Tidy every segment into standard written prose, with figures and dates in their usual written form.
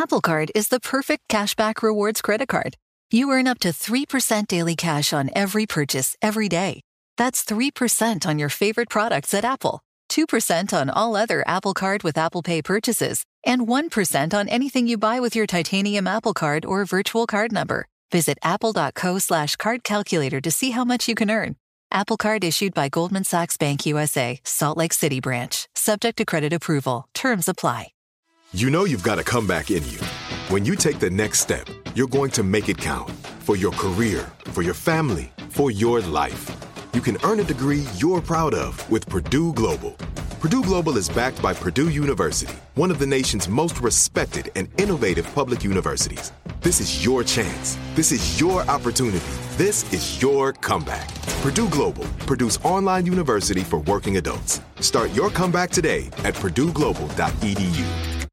Apple Card is the perfect cashback rewards credit card. You earn up to 3% daily cash on every purchase every day. That's 3% on your favorite products at Apple, 2% on all other Apple Card with Apple Pay purchases, and 1% on anything you buy with your titanium Apple Card or virtual card number. Visit apple.co/card calculator to see how much you can earn. Apple Card issued by Goldman Sachs Bank USA, Salt Lake City branch. Subject to credit approval. Terms apply. You know you've got a comeback in you. When you take the next step, you're going to make it count. For your career, for your family, for your life. You can earn a degree you're proud of with Purdue Global. Purdue Global is backed by Purdue University, one of the nation's most respected and innovative public universities. This is your chance. This is your opportunity. This is your comeback. Purdue Global, Purdue's online university for working adults. Start your comeback today at purdueglobal.edu.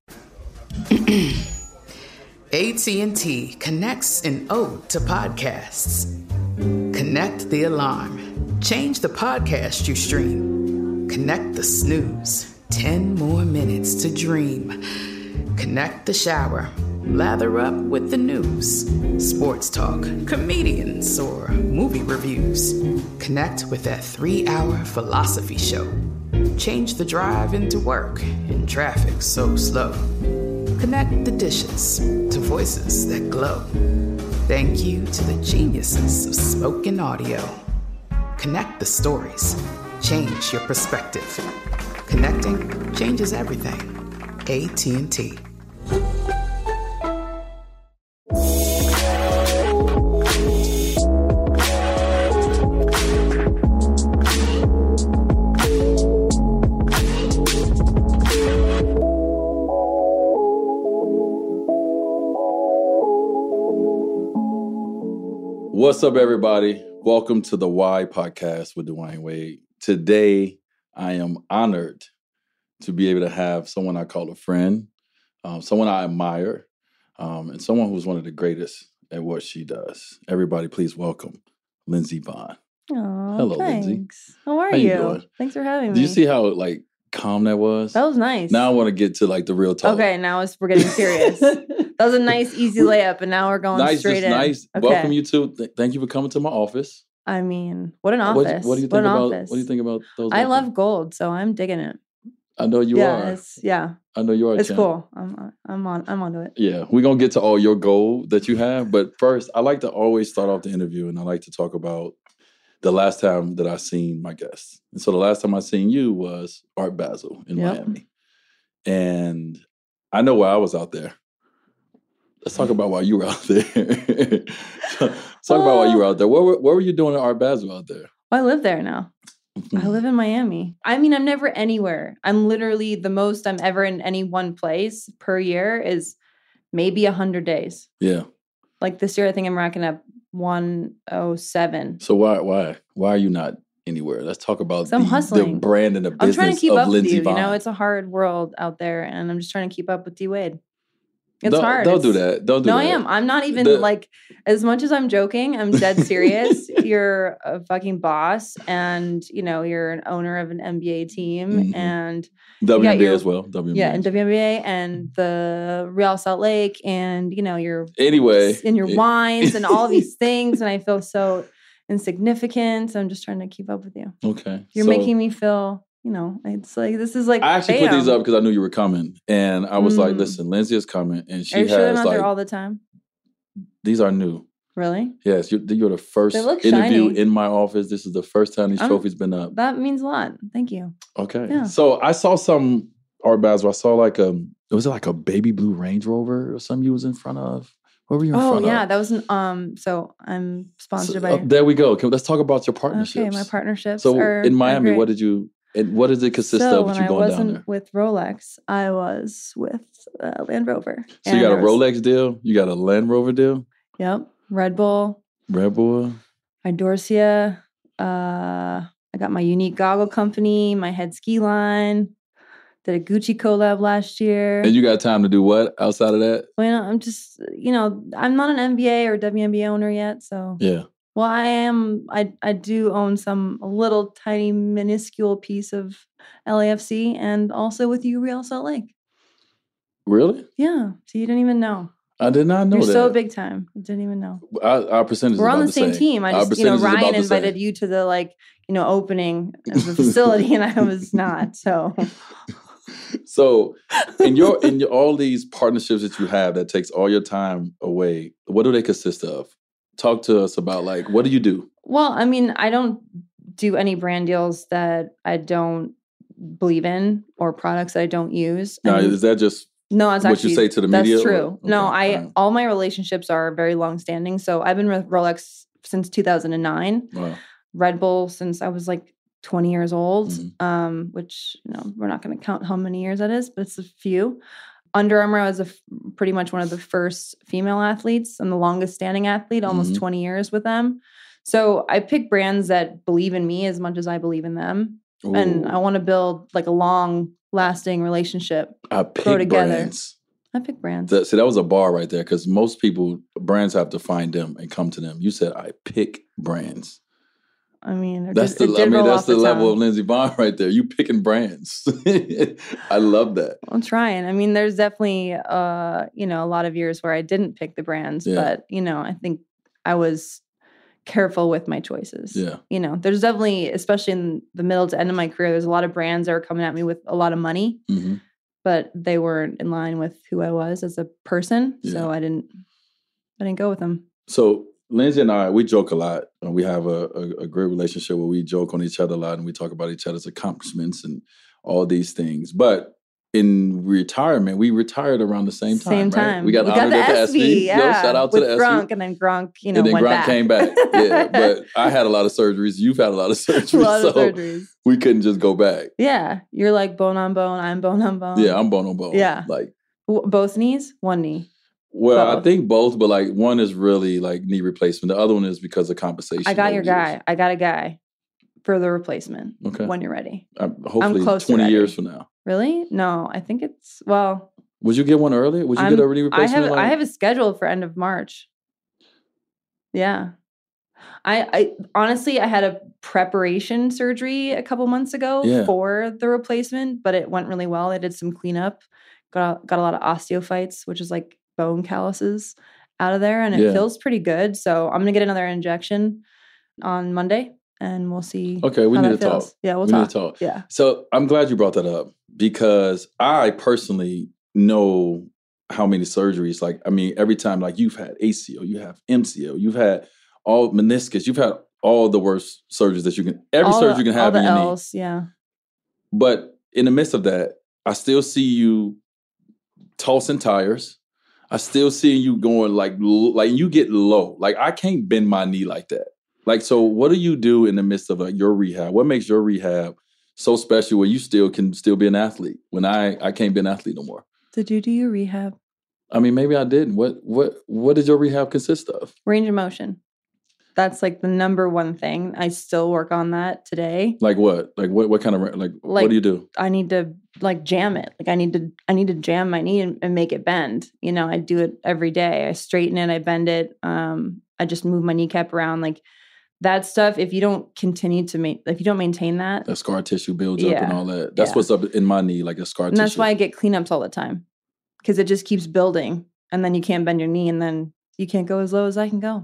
AT&T connects an ode to podcasts. Connect the alarm. Change the podcast you stream. Connect the snooze. 10 more minutes to dream. Connect the shower. Lather up with the news. Sports talk, comedians, or movie reviews. Connect with that 3-hour philosophy show. Change the drive into work in traffic so slow. Connect the dishes to voices that glow. Thank you to the geniuses of spoken audio. Connect the stories. Change your perspective. Connecting changes everything. AT&T. What's up, everybody? Welcome to the Why Podcast with Dwayne Wade. Today, I am honored to be able to have someone I call a friend, someone I admire, and someone who's one of the greatest at what she does. Everybody, please welcome Lindsey Vonn. Oh, hello, thanks. Lindsey. How are How you doing? Thanks for having me. Do you see how calm that was? That was nice. Now I want to get to the real talk. Okay, now we're getting serious. That was a nice, easy layup, and now we're going straight in. Nice. Okay. Welcome you to. Thank you for coming to my office. I mean, what an office. What do you think about? What do you think about those? I love gold, so I'm digging it. I know you are. I know you are. It's champ. cool. I'm onto it. Yeah, we're gonna get to all your gold that you have, but first, I like to always start off the interview, and I like to talk about the last time that I seen my guests. And so the last time I seen you was Art Basel in Miami, and I know why I was out there. Let's talk about why you were out there. Talk about why you were out there. What were you doing at Art Basel out there? Well, I live there now. I live in Miami. I mean, I'm never anywhere. I'm literally the most I'm ever in any one place per year is maybe 100 days. Yeah. Like this year, I think I'm racking up 107. So why are you not anywhere? Let's talk about the brand and the business I'm trying to keep of up Lindsey with you. Vonn. You know, it's a hard world out there, and I'm just trying to keep up with D Wade. It's don't, hard. Don't do that. Don't do that. No, I am. I'm not even as much as I'm joking, I'm dead serious. You're a fucking boss, and you're an owner of an NBA team, and WNBA as well. WNBA. Yeah, and WNBA and the Real Salt Lake, and you're in your wines and all these things, and I feel so insignificant. So I'm just trying to keep up with you. Okay, you're making me feel. It's like this is like I actually put these up because I knew you were coming, and I was like, "Listen, Lindsey is coming, and she Are you has sure they're not there all the time." These are new. Really? Yes, you're the first interview shiny. In my office. This is the first time these trophies been up. That means a lot. Thank you. Okay, yeah. So I saw some Art Basel. I saw was it like a baby blue Range Rover or something you was in front of? What were you in front of? Oh yeah, that was an So I'm sponsored by. There we go. Let's talk about your partnerships. Okay, my partnerships. So in Miami, what did you? And what does it consist of? When you going down there? I wasn't with Rolex, I was with Land Rover. So you got a Rolex deal? You got a Land Rover deal? Yep. Red Bull. Idorsia. I got my unique goggle company, my head ski line. Did a Gucci collab last year. And you got time to do what outside of that? Well, I'm just, I'm not an NBA or WNBA owner yet, so. Yeah. Well, I am. I do own a little tiny minuscule piece of LAFC, and also with Real Salt Lake. Really? Yeah. So you didn't even know. I did not know You're that. so big time. You didn't even know. Our percentage We're is on about the same team. I just, Ryan invited you to the opening of the facility, and I was not. So, so in all these partnerships that you have that takes all your time away, what do they consist of? Talk to us about what do you do? Well, I mean, I don't do any brand deals that I don't believe in or products that I don't use. Now, is that just no, it's what actually, you say to the media? That's true. Okay, No, all my relationships are very long-standing. So I've been with Rolex since 2009. Wow. Red Bull since I was 20 years old, Mm-hmm. Which we're not going to count how many years that is, but it's a few. Under Armour, I was pretty much one of the first female athletes and the longest standing athlete, almost 20 years with them. So I pick brands that believe in me as much as I believe in them. Ooh. And I want to build a long lasting relationship. I pick brands. I pick brands. See, that was a bar right there, because most brands have to find them and come to them. You said I pick brands. I mean, that's the level of Lindsey Vonn right there. You picking brands. I love that. I'm trying. I mean, there's definitely a lot of years where I didn't pick the brands, but I think I was careful with my choices. Yeah. There's definitely, especially in the middle to end of my career, there's a lot of brands that are coming at me with a lot of money, but they weren't in line with who I was as a person. Yeah. So I didn't go with them. So Lindsey and I, we joke a lot. We have a great relationship where we joke on each other a lot and we talk about each other's accomplishments and all these things. But in retirement, we retired around the same time. Right? We got honored at the SB. Yeah. Shout out to the SB. Gronk, and then Gronk, and then went Gronk back. came back. Yeah, but I had a lot of surgeries. You've had a lot of surgeries. We couldn't just go back. Yeah, you're bone on bone. I'm bone on bone. Yeah, I'm bone on bone. Yeah, both knees, one knee. Well, both. I think both, but one is really knee replacement. The other one is because of compensation. I got your guy. I got a guy for the replacement. Okay, when you're ready. Hopefully, I'm close 20 years from now. Really? No, I think it's Would you get one early? Would you get a knee replacement? I have a schedule for end of March. Yeah. I honestly, I had a preparation surgery a couple months ago for the replacement, but it went really well. I did some cleanup, got a lot of osteophytes, which is bone calluses out of there, and it feels pretty good. So I'm gonna get another injection on Monday, and we'll see. Okay, we need to talk. Yeah, we need to talk. Yeah. So I'm glad you brought that up, because I personally know how many surgeries. Every time, you've had ACL, you have MCL, you've had all meniscus, you've had all the worst surgeries that you can. Surgery you can have in your L's, knee. Yeah. But in the midst of that, I still see you tossing tires. I still see you going you get low. I can't bend my knee like that. So what do you do in the midst of your rehab? What makes your rehab so special where you can still be an athlete when I can't be an athlete no more? Did you do your rehab? Maybe I didn't. What did your rehab consist of? Range of motion. That's the number one thing. I still work on that today. What? What kind of what do you do? I need to jam it. I need to jam my knee and make it bend. I do it every day. I straighten it, I bend it. I just move my kneecap around. That stuff, if you don't continue to if you don't maintain that. The scar tissue builds up and all that. That's what's up in my knee, a scar tissue. And that's why I get cleanups all the time. Because it just keeps building. And then you can't bend your knee, and then you can't go as low as I can go.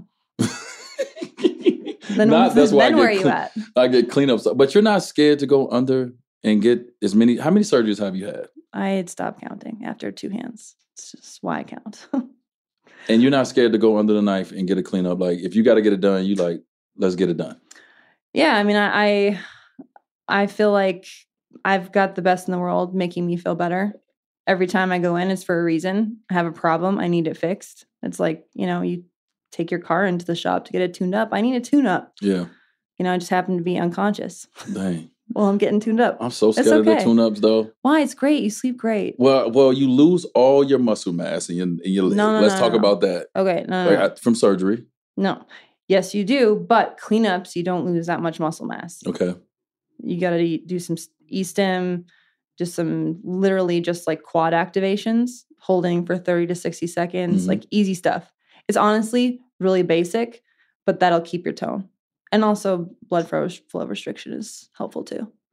Then where are you at? I get cleanups. But you're not scared to go under and get as many. How many surgeries have you had? I had stopped counting after 2 hands. It's just why I count. And you're not scared to go under the knife and get a cleanup? If you got to get it done, you let's get it done. Yeah, I feel like I've got the best in the world making me feel better. Every time I go in, it's for a reason. I have a problem. I need it fixed. It's you take your car into the shop to get it tuned up. I need a tune-up. Yeah. I just happen to be unconscious. Dang. Well, I'm getting tuned up. I'm so scared of the tune-ups, though. Why? It's great. You sleep great. Well, you lose all your muscle mass in your leg. Let's talk about that. Okay. No. From surgery. No. Yes, you do. But cleanups, you don't lose that much muscle mass. Okay. You got to do some E-stim, just some literally just quad activations, holding for 30 to 60 seconds, easy stuff. It's honestly really basic, but that'll keep your tone. And also blood flow restriction is helpful too.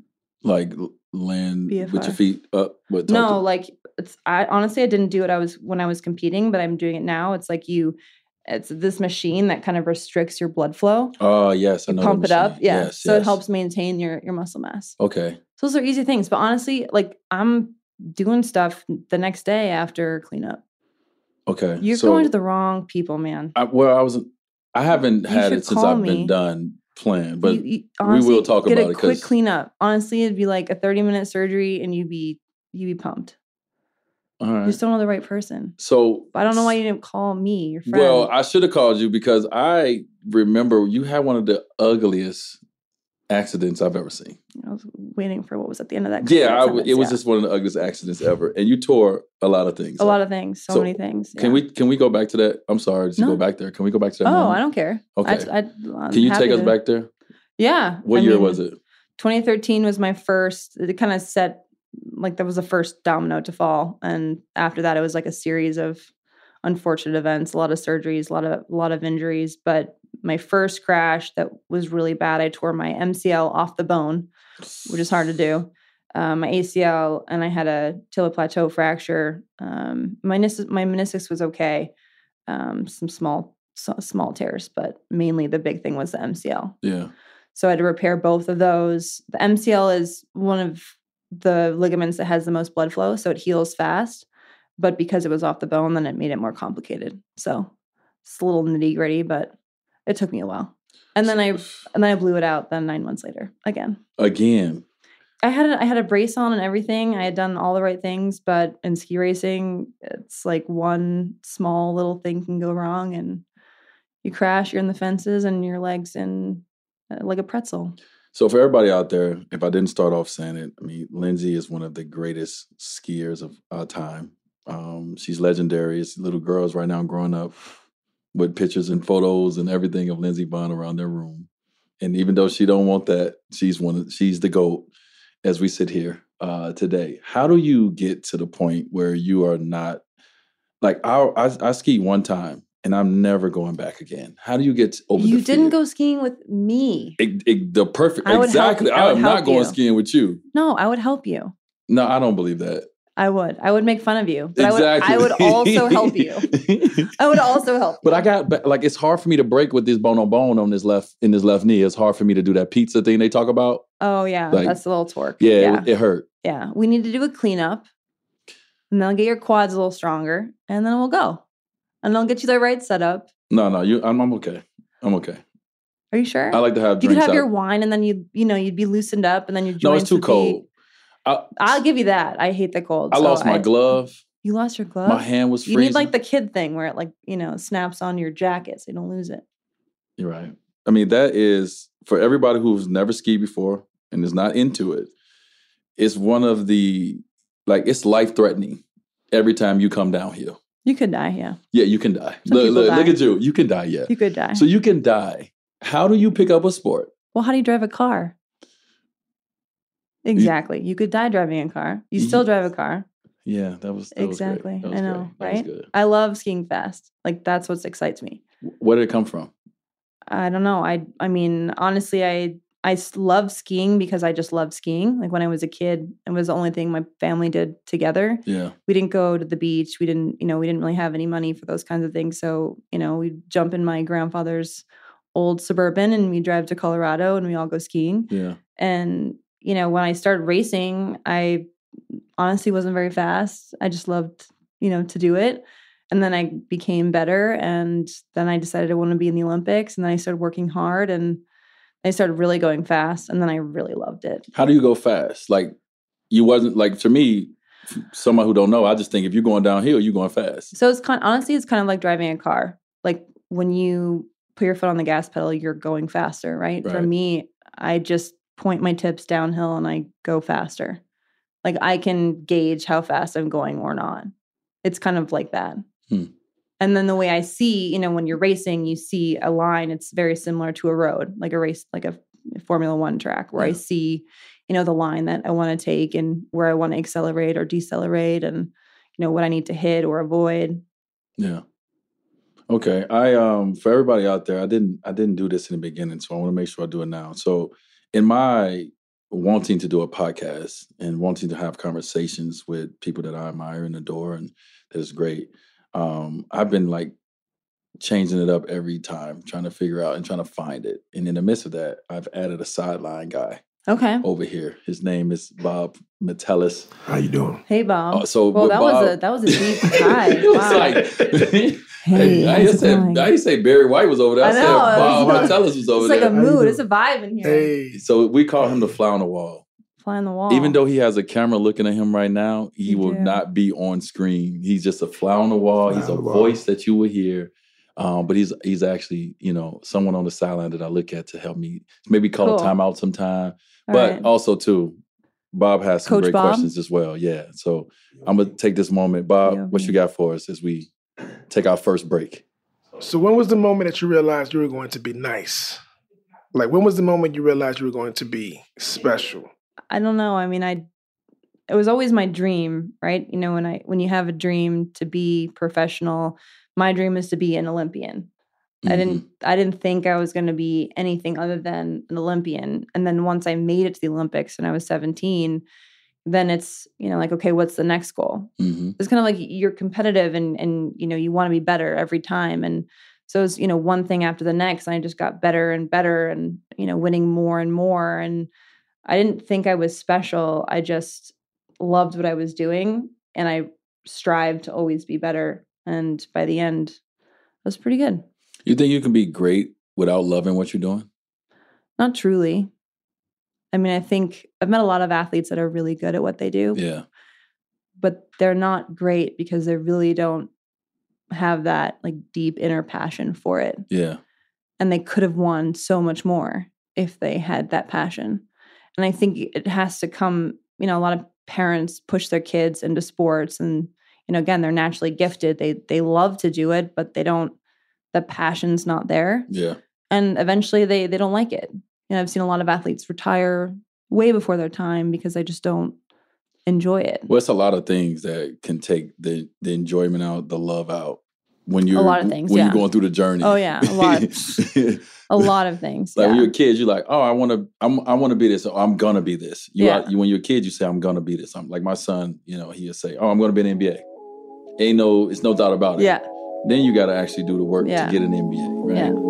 Like land BFR. with your feet up? But no, like I didn't do it when I was competing, but I'm doing it now. It's like it's this machine that kind of restricts your blood flow. Oh, yes. I know. Pump it up. Yeah. Yes, so it helps maintain your muscle mass. Okay. So those are easy things. But honestly, like I'm doing stuff the next day after cleanup. Okay. You're going to the wrong people, man. I haven't had it since I've been done playing, but honestly, we will talk about it. Get a quick cleanup. Honestly, it'd be like a 30-minute surgery and you'd be pumped. All right. You just don't know the right person. So I don't know why you didn't call me, your friend. Well, I should have called you because I remember you had one of the ugliest accidents I've ever seen. I was waiting for what was at the end of that. Yeah, it was just one of the ugliest accidents ever, and you tore a lot of things. A lot of things, so many things. Yeah. Can we go back to that? I'm sorry to go back there. Can we go back to that? I don't care. Okay. Can you take us back there? Yeah. What year was it? 2013 was my first. It kind of set like that was the first domino to fall, and after that, it was like a series of unfortunate events, a lot of surgeries, a lot of injuries, but my first crash that was really bad, I tore my MCL off the bone, which is hard to do. My ACL, and I had a tibia plateau fracture. My meniscus was okay. Some small tears, but mainly the big thing was the MCL. Yeah. So I had to repair both of those. The MCL is one of the ligaments that has the most blood flow, so it heals fast. But because it was off the bone, then it made it more complicated. So it's a little nitty gritty, but it took me a while. And then I blew it out. Then 9 months later, again. I had a brace on and everything. I had done all the right things, but in ski racing, it's like one small little thing can go wrong, and you crash. You're in the fences, and your legs in like a pretzel. So for everybody out there, if I didn't start off saying it, I mean, Lindsay is one of the greatest skiers of our time. She's legendary. It's little girls right now growing up with pictures and photos and everything of Lindsey Vonn around their room. And even though she don't want that, she's the GOAT as we sit here today. How do you get to the point where you are not like I skied one time and I'm never going back again? How do you get over the fear? You didn't go skiing with me. Exactly. I am not going skiing with you. No, I would help you. No, I don't believe that. I would make fun of you, but exactly. I would also help you. I would also help you. But I got like it's hard for me to break with this bone on bone in this left knee. It's hard for me to do that pizza thing they talk about. Oh yeah, like, that's a little torque. Yeah. It hurt. Yeah, we need to do a cleanup, and then I'll get your quads a little stronger, and then we'll go, and I'll get you the right setup. No, I'm okay. I'm okay. Are you sure? I like to have drinks. You could have your wine, and then you'd be loosened up, and then your joints. No, it's too cold. I'll give you that. I hate the cold. I lost my glove. You lost your glove? My hand was freezing. You need like the kid thing where it snaps on your jacket so you don't lose it. You're right. I mean, that is, for everybody who's never skied before and is not into it, it's one of the, it's life-threatening every time you come downhill. You could die, yeah. Yeah, you can die. Look at you. You can die, yeah. You could die. So you can die. How do you pick up a sport? Well, how do you drive a car? Exactly. You could die driving a car. You still drive a car. Yeah, that was exactly. That was I know, great. Right? I love skiing fast. Like that's what excites me. Where did it come from? I don't know. I mean, honestly, I love skiing because I just loved skiing. Like when I was a kid, it was the only thing my family did together. Yeah. We didn't go to the beach. We didn't really have any money for those kinds of things. So, we'd jump in my grandfather's old Suburban and we drive to Colorado and we all go skiing. Yeah. And when I started racing, I honestly wasn't very fast. I just loved, to do it. And then I became better. And then I decided I wanted to be in the Olympics. And then I started working hard and I started really going fast. And then I really loved it. How do you go fast? Like, you wasn't, like, to me, someone who don't know, I just think if you're going downhill, you're going fast. So it's kind of like driving a car. Like, when you put your foot on the gas pedal, you're going faster, right? For me, I just point my tips downhill and I go faster. Like I can gauge how fast I'm going or not. It's kind of like that. And then the way I see, when you're racing, you see a line. It's very similar to a road, like a race, like a Formula One track where I see, the line that I want to take and where I want to accelerate or decelerate and, what I need to hit or avoid. Yeah. Okay. I for everybody out there, I didn't do this in the beginning, so I want to make sure I do it now. So in my wanting to do a podcast and wanting to have conversations with people that I admire and adore, and that is great. I've been like changing it up every time, trying to figure out and trying to find it. And in the midst of that, I've added a sideline guy. Okay. Over here. His name is Bob Metellus. How you doing? Hey, Bob. That was a deep dive. It was like, hey, I didn't say Barry White was over there. I said Bob Metellus was over there. It's like a mood. It's a vibe in here. Hey. So we call him the fly on the wall. Fly on the wall. Even though he has a camera looking at him right now, he will not be on screen. He's just a fly on the wall. He's a voice that you will hear. But he's actually, someone on the sideline that I look at to help me maybe call a timeout sometime. But also, too, Bob has some great questions as well. Yeah. So I'm going to take this moment. Bob, what you got for us as we take our first break? So when was the moment that you realized you were going to be nice? Like, when was the moment you realized you were going to be special? I don't know. I mean, it was always my dream, right? When you have a dream to be professional, my dream is to be an Olympian. Mm-hmm. I didn't think I was going to be anything other than an Olympian. And then once I made it to the Olympics and I was 17, then it's, like, okay, what's the next goal? Mm-hmm. It's kind of like you're competitive and you want to be better every time. And so it was, one thing after the next, and I just got better and better and, winning more and more. And I didn't think I was special. I just loved what I was doing and I strived to always be better. And by the end, it was pretty good. You think you can be great without loving what you're doing? Not truly. I mean, I think I've met a lot of athletes that are really good at what they do. Yeah. But they're not great because they really don't have that like deep inner passion for it. Yeah. And they could have won so much more if they had that passion. And I think it has to come, a lot of parents push their kids into sports and, again, they're naturally gifted. They love to do it, but the passion's not there. Yeah. And eventually they don't like it. I've seen a lot of athletes retire way before their time because they just don't enjoy it. Well, it's a lot of things that can take the enjoyment out, the love out when you're a lot of things, when you're going through the journey. Oh yeah, a lot. A lot of things. Like when you're a kid, you're like, oh, I want to be this. Or, I'm gonna be this. When you're a kid, you say, I'm gonna be this. I'm like my son. He'll say, oh, I'm gonna be an NBA. It's no doubt about it. Yeah. Then you got to actually do the work to get an NBA, right? Yeah.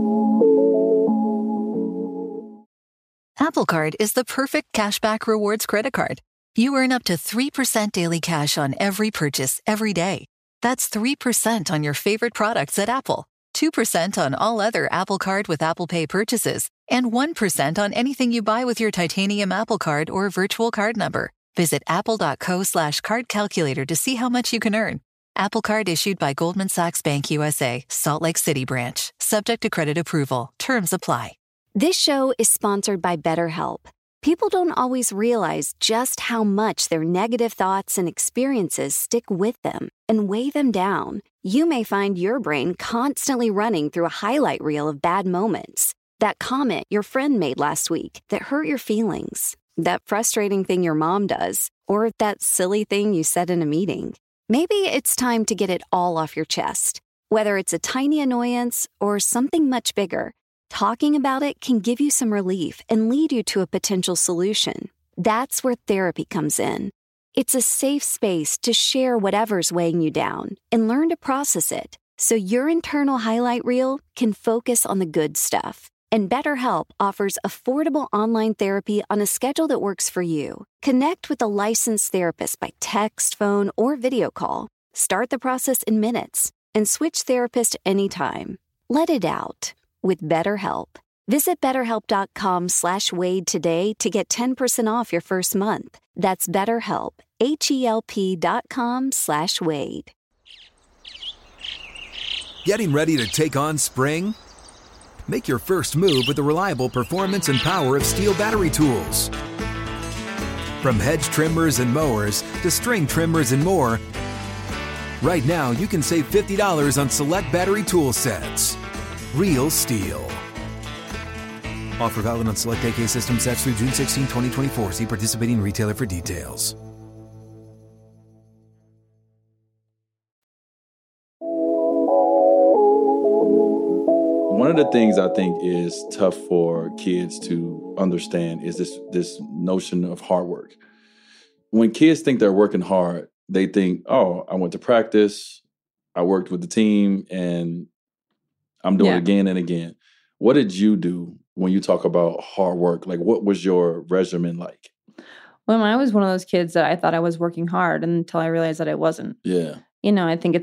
Apple Card is the perfect cashback rewards credit card. You earn up to 3% daily cash on every purchase every day. That's 3% on your favorite products at Apple, 2% on all other Apple Card with Apple Pay purchases, and 1% on anything you buy with your titanium Apple Card or virtual card number. Visit apple.co/card calculator to see how much you can earn. Apple Card issued by Goldman Sachs Bank USA, Salt Lake City branch. Subject to credit approval. Terms apply. This show is sponsored by BetterHelp. People don't always realize just how much their negative thoughts and experiences stick with them and weigh them down. You may find your brain constantly running through a highlight reel of bad moments. That comment your friend made last week that hurt your feelings. That frustrating thing your mom does. Or that silly thing you said in a meeting. Maybe it's time to get it all off your chest. Whether it's a tiny annoyance or something much bigger, talking about it can give you some relief and lead you to a potential solution. That's where therapy comes in. It's a safe space to share whatever's weighing you down and learn to process it so your internal highlight reel can focus on the good stuff. And BetterHelp offers affordable online therapy on a schedule that works for you. Connect with a licensed therapist by text, phone, or video call. Start the process in minutes and switch therapist anytime. Let it out with BetterHelp. Visit BetterHelp.com/Wade today to get 10% off your first month. That's BetterHelp, HELP.com/Wade. Getting ready to take on spring? Make your first move with the reliable performance and power of Steel battery tools. From hedge trimmers and mowers to string trimmers and more, right now you can save $50 on select battery tool sets. Real Steel. Offer valid on select AK system sets through June 16, 2024. See participating retailer for details. One of the things I think is tough for kids to understand is this notion of hard work. When kids think they're working hard, they think, oh, I went to practice, I worked with the team, and I'm doing it again and again. What did you do when you talk about hard work? Like, what was your regimen like? Well, I was one of those kids that I thought I was working hard until I realized that I wasn't. Yeah. You know, I think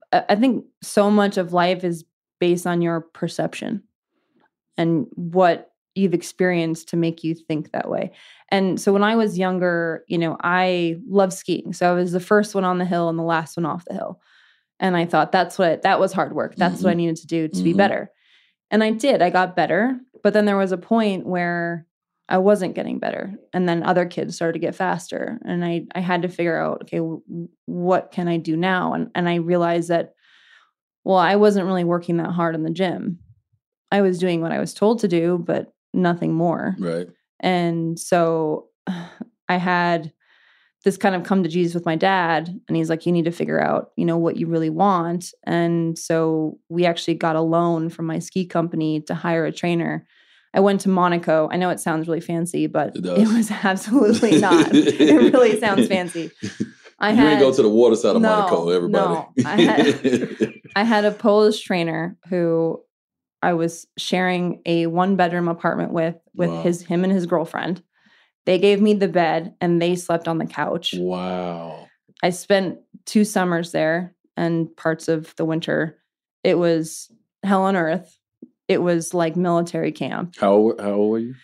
so much of life is based on your perception and what you've experienced to make you think that way. And so when I was younger, you know, I loved skiing. So I was the first one on the hill and the last one off the hill. And I thought that was hard work. That's what I needed to do to be better. And I did. I got better. But then there was a point where I wasn't getting better. And then other kids started to get faster. And I had to figure out, okay, what can I do now? And I realized that, well, I wasn't really working that hard in the gym. I was doing what I was told to do, but nothing more. Right. And so I had this kind of come to Jesus with my dad. And he's like, you need to figure out, you know, what you really want. And so we actually got a loan from my ski company to hire a trainer. I went to Monaco. I know it sounds really fancy, but it was absolutely not. It really sounds fancy. You didn't go to the water side of Monaco, everybody. No, I had a Polish trainer who I was sharing a 1-bedroom apartment with him and his girlfriend. They gave me the bed and they slept on the couch. Wow. I spent 2 summers there and parts of the winter. It was hell on earth. It was like military camp. How old were you?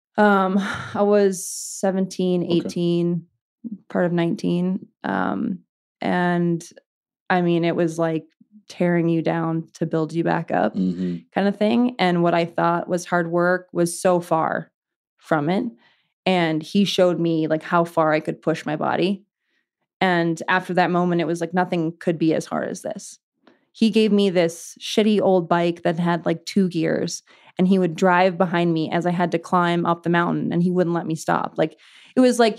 I was 17, 18, part of 19. And I mean, it was like tearing you down to build you back up kind of thing. And what I thought was hard work was so far from it. And he showed me like how far I could push my body. And after that moment, it was like nothing could be as hard as this. He gave me this shitty old bike that had like 2 gears, and he would drive behind me as I had to climb up the mountain, and he wouldn't let me stop. Like it was like,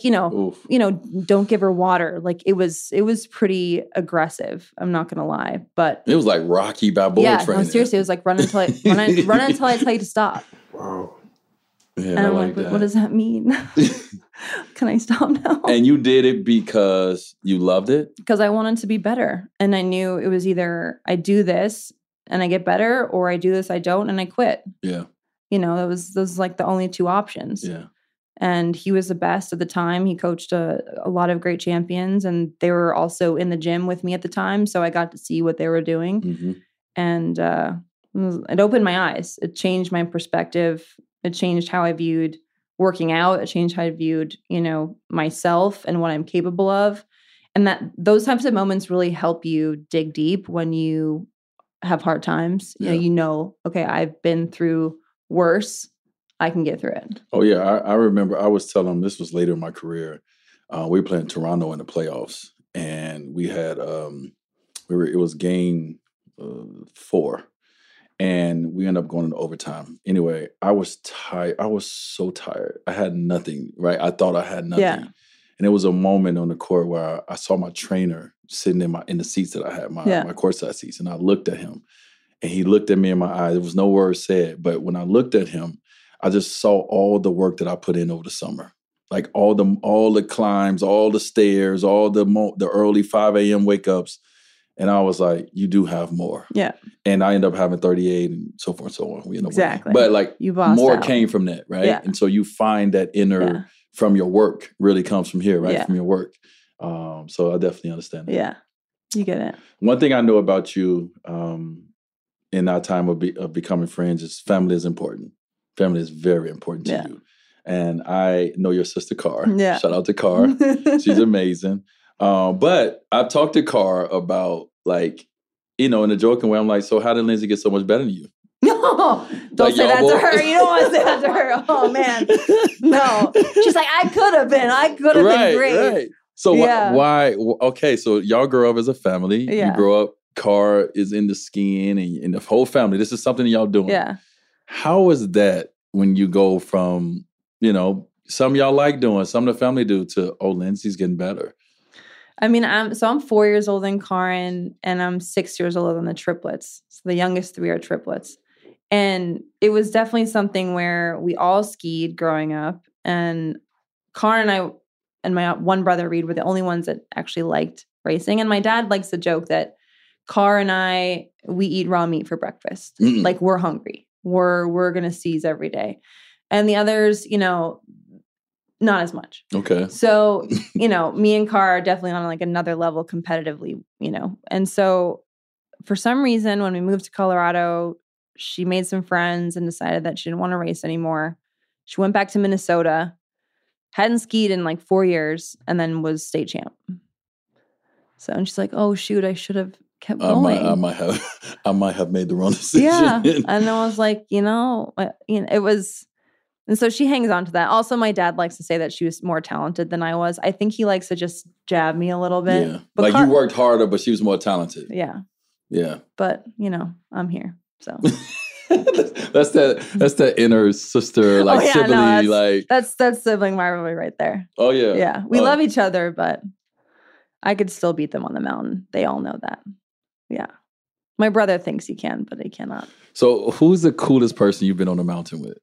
don't give her water. Like it was pretty aggressive. I'm not going to lie, but it was like Rocky Balboa training. No, seriously, it was like run until I tell you to stop. Wow. Yeah, and I'm like, what does that mean? Can I stop now? And you did it because you loved it? Because I wanted to be better. And I knew it was either I do this and I get better, or I do this, I don't, and I quit. Yeah. You know, those like the only 2 options. Yeah. And he was the best at the time. He coached a lot of great champions, and they were also in the gym with me at the time. So I got to see what they were doing. And it opened my eyes. It changed my perspective. It changed how I viewed working out. It changed how I viewed, myself and what I'm capable of. And that those types of moments really help you dig deep when you have hard times. Yeah. You know, okay, I've been through worse. I can get through it. Oh, yeah. I remember I was telling him, this was later in my career. We were playing Toronto in the playoffs, and we had, it was game 4. And we ended up going into overtime. Anyway, I was tired. I was so tired. I had nothing, right? I thought I had nothing. Yeah. And it was a moment on the court where I saw my trainer sitting in the seats that I had, my courtside seats. And I looked at him, and he looked at me in my eyes. There was no word said. But when I looked at him, I just saw all the work that I put in over the summer. Like all the climbs, all the stairs, all the early 5 a.m. wake-ups. And I was like, you do have more. Yeah. And I ended up having 38 and so forth and so on. We end up exactly. winning. But like more out. Came from that, right? Yeah. And so you find that inner from your work really comes from here, right? Yeah. From your work. So I definitely understand that. Yeah. You get it. One thing I know about you in our time of becoming friends is family is important. Family is very important to you. And I know your sister, Car. Yeah. Shout out to Car. She's amazing. But I've talked to Car about, like, in a joking way, I'm like, so how did Lindsay get so much better than you? No, don't say that to her. You don't want to say that to her. Oh, man. No. She's like, I could have been. been great. Right. So why? Okay, so y'all grow up as a family. Yeah. You grow up, Car is into skiing, and the whole family. This is something y'all doing. Yeah. How is that when you go from, some of y'all like doing, some of the family do, to, Lindsay's getting better? I mean, I'm 4 years older than Karin, and I'm 6 years older than the triplets. So the youngest 3 are triplets. And it was definitely something where we all skied growing up. And Karin and I and my one brother, Reed, were the only ones that actually liked racing. And my dad likes to joke that Car and I, we eat raw meat for breakfast. Like, we're hungry. We're going to seize every day. And the others, you know, not as much. Okay. So, you know, me and Car are definitely on like another level competitively, you know. And so for some reason, when we moved to Colorado, she made some friends and decided that she didn't want to race anymore. She went back to Minnesota, hadn't skied in like 4 years, and then was state champ. So, and she's like, oh, shoot, I should have kept going. I might have made the wrong decision. Yeah. And I was like, it was, and so she hangs on to that. Also, my dad likes to say that she was more talented than I was. I think he likes to just jab me a little bit. Yeah. But like, you worked harder, but she was more talented. Yeah. Yeah. But, you know, I'm here. So that's that inner sister, like sibling, like that's sibling rivalry right there. Oh yeah. Yeah. We love each other, but I could still beat them on the mountain. They all know that. Yeah. My brother thinks he can, but he cannot. So who's the coolest person you've been on the mountain with?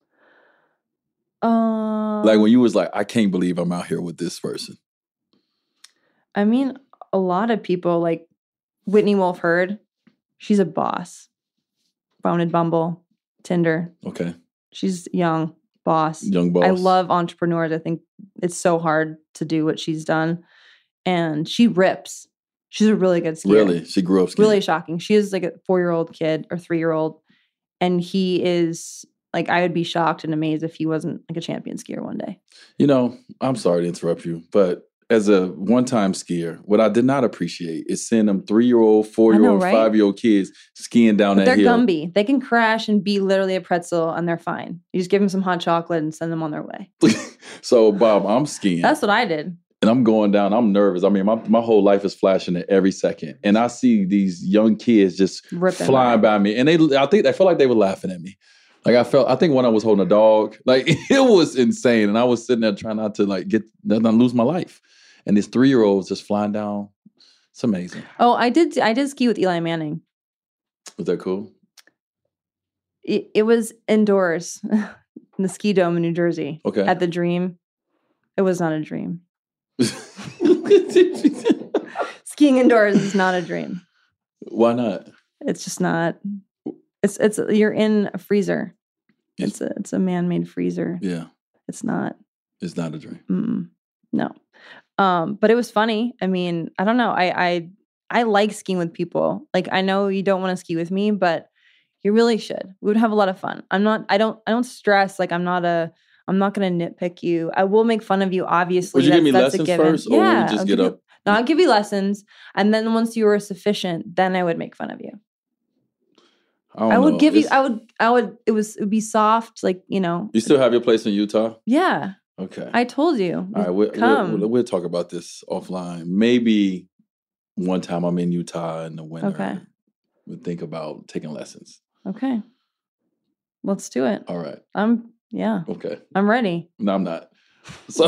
Like when you was like, I can't believe I'm out here with this person. I mean, a lot of people, like Whitney Wolf Herd. She's a boss. Founded Bumble, Tinder. Okay. She's young boss. Young boss. I love entrepreneurs. I think it's so hard to do what she's done. And she rips. She's a really good skier. Really? She grew up skiing. Really shocking. She is like a 4-year-old kid or 3-year-old. And he is like, I would be shocked and amazed if he wasn't like a champion skier one day. You know, I'm sorry to interrupt you, but as a one-time skier, what I did not appreciate is seeing them 3-year-old, 4-year-old, right? 5-year-old kids skiing down that hill. They're Gumby. They can crash and be literally a pretzel and they're fine. You just give them some hot chocolate and send them on their way. So, Bob, I'm skiing. That's what I did. And I'm going down. I'm nervous. I mean, my whole life is flashing at every second. And I see these young kids just flying by me. And I felt like they were laughing at me. Like I think when I was holding a dog, like it was insane. And I was sitting there trying not to like not lose my life. And this 3-year-old just flying down. It's amazing. Oh, I did ski with Eli Manning. Was that cool? It was indoors in the ski dome in New Jersey. Okay. At the Dream. It was not a dream. Skiing indoors is not a dream. Why not? It's just not. It's you're in a freezer. It's a man-made freezer. Yeah. It's not. It's not a dream. No. But it was funny. I mean, I don't know. I like skiing with people. Like, I know you don't want to ski with me, but you really should. We would have a lot of fun. I don't stress. Like, I'm not going to nitpick you. I will make fun of you, obviously. Would you give me lessons first? Or would you just get up? No, I'll give you lessons. And then once you were sufficient, then I would make fun of you. I would give you, it would be soft. Like, you know. You still have your place in Utah? Yeah. Okay. I told you. All right, we'll talk about this offline. Maybe one time I'm in Utah in the winter. Okay. We'll think about taking lessons. Okay. Let's do it. All right. Okay. I'm ready. No, I'm not. So,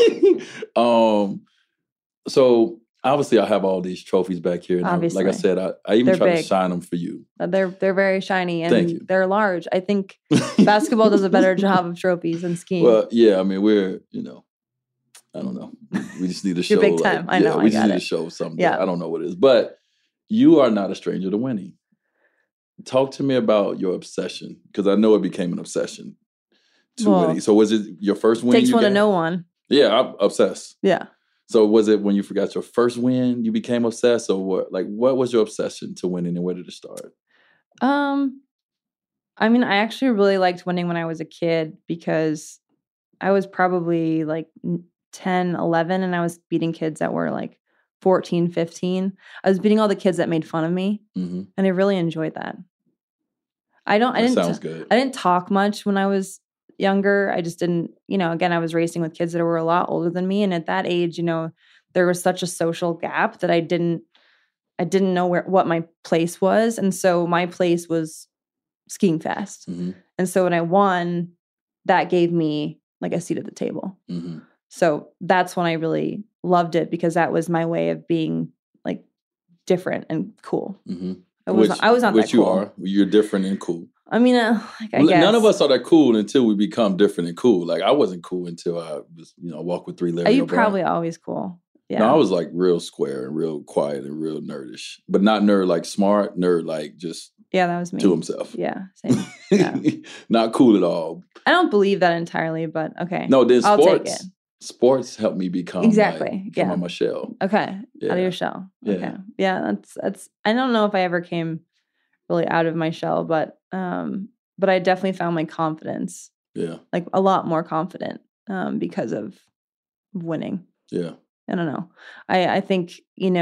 so obviously I have all these trophies back here. And obviously. Like I said, I even try to shine them for you. They're very shiny and they're large. I think basketball does a better job of trophies than skiing. Well, yeah, I mean, we're, I don't know. We just need to show. You're big time. I know. We just need to show something. Yeah. I don't know what it is. But you are not a stranger to winning. Talk to me about your obsession, because I know it became an obsession to winning. So was it your first win? Takes one to know one. Yeah, I'm obsessed. Yeah. So was it when you forgot your first win, you became obsessed, or what? Like, what was your obsession to winning, and where did it start? I mean, I actually really liked winning when I was a kid, because I was probably like 10, 11, and I was beating kids that were like 14, 15. I was beating all the kids that made fun of me, and I really enjoyed that. Sounds good. I didn't talk much when I was younger. I just didn't, again, I was racing with kids that were a lot older than me. And at that age, there was such a social gap that I didn't know what my place was. And so my place was skiing fast. And so when I won, that gave me like a seat at the table. So that's when I really loved it, because that was my way of being like different and cool. Mm-hmm. I was not that cool. Which you are. You're different and cool. I mean, like, I guess. None of us are that cool until we become different and cool. Like, I wasn't cool until I was, walk with 3 Larry. Are you probably always cool? Yeah. No, I was like real square and real quiet and real nerdish, but not nerd like smart, nerd like just that was me. To himself. Yeah, same. Yeah. Not cool at all. I don't believe that entirely, but okay. No, then I'll take it. Sports helped me become exactly come out of my shell. Okay, out of your shell. Yeah. Okay, yeah. That's. I don't know if I ever came really out of my shell, but I definitely found my confidence. Yeah, like a lot more confident because of winning. Yeah, I don't know. I think it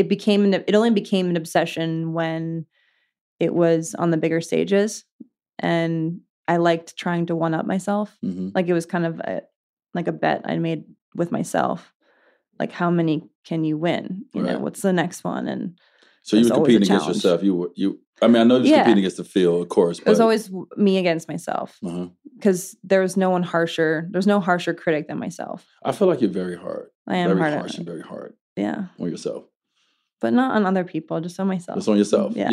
only became an obsession when it was on the bigger stages, and I liked trying to one up myself. Mm-hmm. Like it was kind of like a bet I made with myself. Like, how many can you win? You know, what's the next one? And so you were competing against yourself. I mean, I know you were competing against the field, of course. But it was always me against myself, because there was no one harsher. There's no harsher critic than myself. I feel like you're very hard. I am very harsh and very hard. Yeah, on yourself, but not on other people. Just on myself. Just on yourself. Yeah.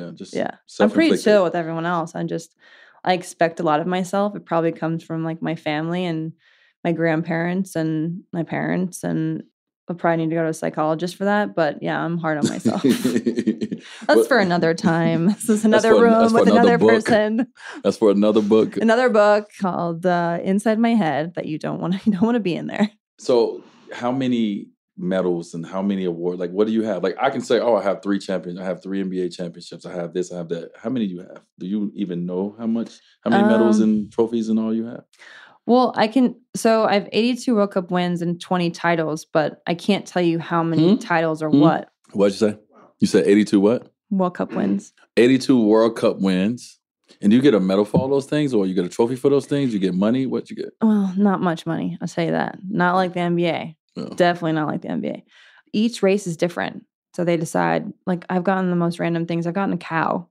I'm pretty chill with everyone else. I expect a lot of myself. It probably comes from like my family and my grandparents and my parents, and I'll probably need to go to a psychologist for that. But yeah, I'm hard on myself. That's for another time. This is another room with another person. That's for another book. Another book called Inside My Head that you don't want to be in there. So how many medals and how many awards? Like, what do you have? Like, I can say, I have 3 champions. I have 3 NBA championships. I have this. I have that. How many do you have? Do you even know how many medals and trophies and all you have? Well, I have 82 World Cup wins and 20 titles, but I can't tell you how many titles or what. What'd you say? You said 82 what? World Cup wins. 82 World Cup wins. And do you get a medal for all those things, or you get a trophy for those things? You get money? What you get? Well, not much money. I'll say that. Not like the NBA. No. Definitely not like the NBA. Each race is different. So they decide, like, I've gotten the most random things. I've gotten a cow.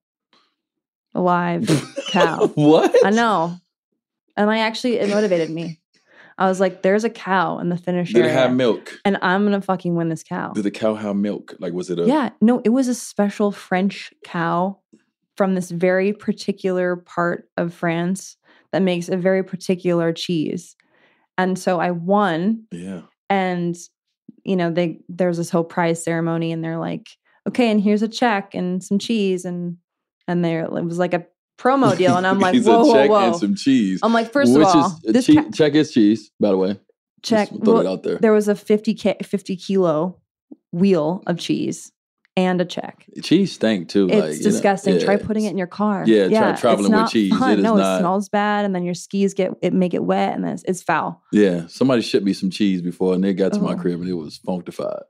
A live cow. What? I know. And it motivated me. I was like, there's a cow in the finish area. Did it have milk? And I'm going to fucking win this cow. Did the cow have milk? Like, was it a... Yeah. No, it was a special French cow from this very particular part of France that makes a very particular cheese. And so I won. Yeah. And, there's this whole prize ceremony, and they're like, okay, and here's a check and some cheese. And it was like a promo deal, and I'm like, whoa, check whoa, whoa. And some cheese. I'm like, first of all, check is cheese, by the way. Check. Just throw it out there. There was a 50 kilo wheel of cheese and a check. Cheese stank too. It's disgusting. Try putting it in your car. Yeah, try traveling with cheese. Fun. It smells bad, and then your skis make it wet, and it's foul. Yeah, somebody shipped me some cheese before, and they got to my crib, and it was functified.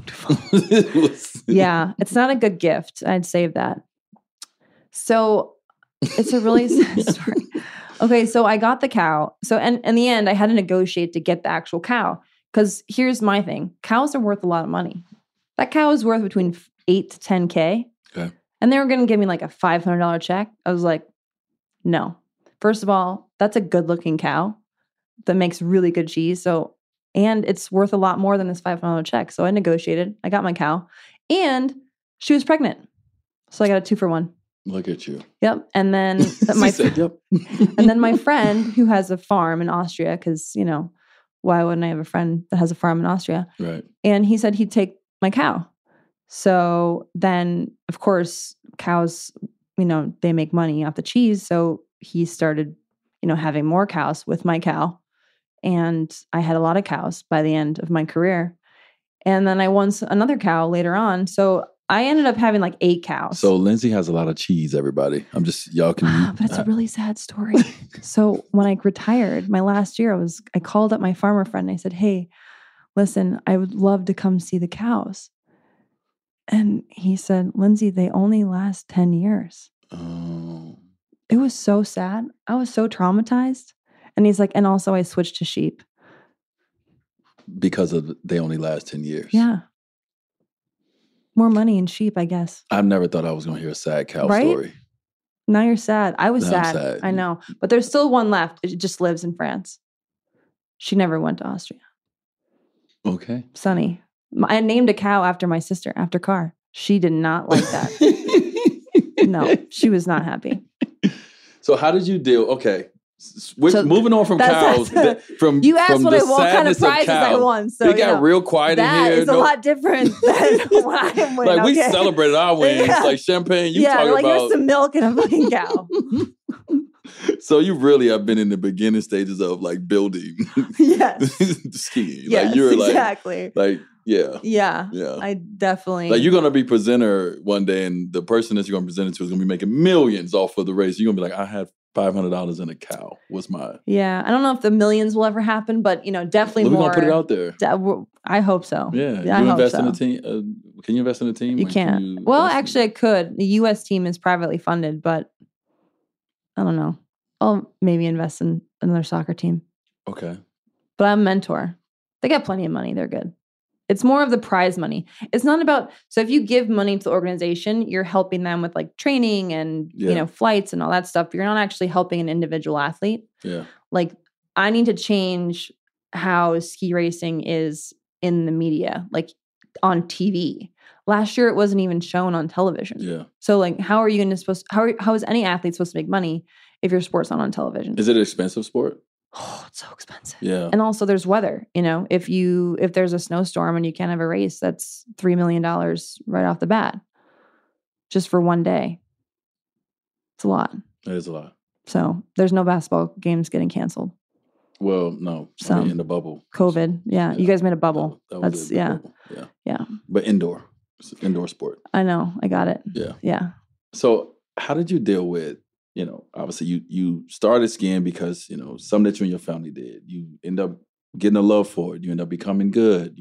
Yeah, it's not a good gift. I'd save that. So it's a really sad story. Okay, so I got the cow. So and in the end, I had to negotiate to get the actual cow, because here's my thing: cows are worth a lot of money. That cow is worth between $8,000 to $10,000. Okay. And they were going to give me like a $500 check. I was like, no. First of all, that's a good looking cow that makes really good cheese. And it's worth a lot more than this $500 check. So I negotiated. I got my cow, and she was pregnant. So I got a 2-for-1. Look at you. Yep. And then yep. And then my friend who has a farm in Austria, because, why wouldn't I have a friend that has a farm in Austria? Right. And he said he'd take my cow. So then, of course, cows, they make money off the cheese. So he started, having more cows with my cow. And I had a lot of cows by the end of my career. And then I won another cow later on. So I ended up having like 8 cows. So Lindsay has a lot of cheese, everybody. y'all can... But it's a really sad story. So when I retired, my last year, I called up my farmer friend and I said, hey, listen, I would love to come see the cows. And he said, Lindsay, they only last 10 years. Oh. It was so sad. I was so traumatized. And he's like, and also I switched to sheep. Because they only last 10 years. Yeah. More money in sheep, I guess. I've never thought I was going to hear a sad cow story. Now you're sad. I was sad. I know. But there's still one left. It just lives in France. She never went to Austria. Okay. Sunny. I named a cow after my sister, after Carr. She did not like that. No, she was not happy. So how did you deal? Okay. Moving on from cows, from you asked from what kind of prizes I won. So it got real quiet in here. That is a lot different than when I win. Like we celebrated our wins, like champagne. You talking like about here's some milk and a fucking cow. So you really have been in the beginning stages of like building, skiing. Yes, like you're exactly. Yeah. I definitely like you're gonna be presenter one day, and the person that you're gonna present it to is gonna be making millions off of the race. You're gonna be like, I had $500 in a cow. Was mine. Yeah, I don't know if the millions will ever happen, but definitely more. We're gonna put it out there. I hope so. Yeah, I you hope invest so. in a team. Can you invest in a team? You can't. Well, actually, I could. The U.S. team is privately funded, but I don't know. I'll maybe invest in another soccer team. Okay. But I'm a mentor. They got plenty of money. They're good. It's more of the prize money. It's not about, so if you give money to the organization, you're helping them with like training and, flights and all that stuff. But you're not actually helping an individual athlete. Yeah. Like I need to change how ski racing is in the media, like on TV. Last year, it wasn't even shown on television. Yeah. So like, how is any athlete supposed to make money if your sport's not on television? Is it an expensive sport? Oh, it's so expensive. Yeah. And also there's weather, if there's a snowstorm and you can't have a race, that's $3 million right off the bat. Just for one day. It's a lot. It is a lot. So there's no basketball games getting canceled. Well, no. So, in the bubble. COVID. Yeah. You guys made a bubble. That's bubble. Yeah. But indoor. It's an indoor sport. I know. I got it. Yeah. Yeah. So how did you deal with, obviously you started skiing because, something that you and your family did. You end up getting a love for it. You end up becoming good.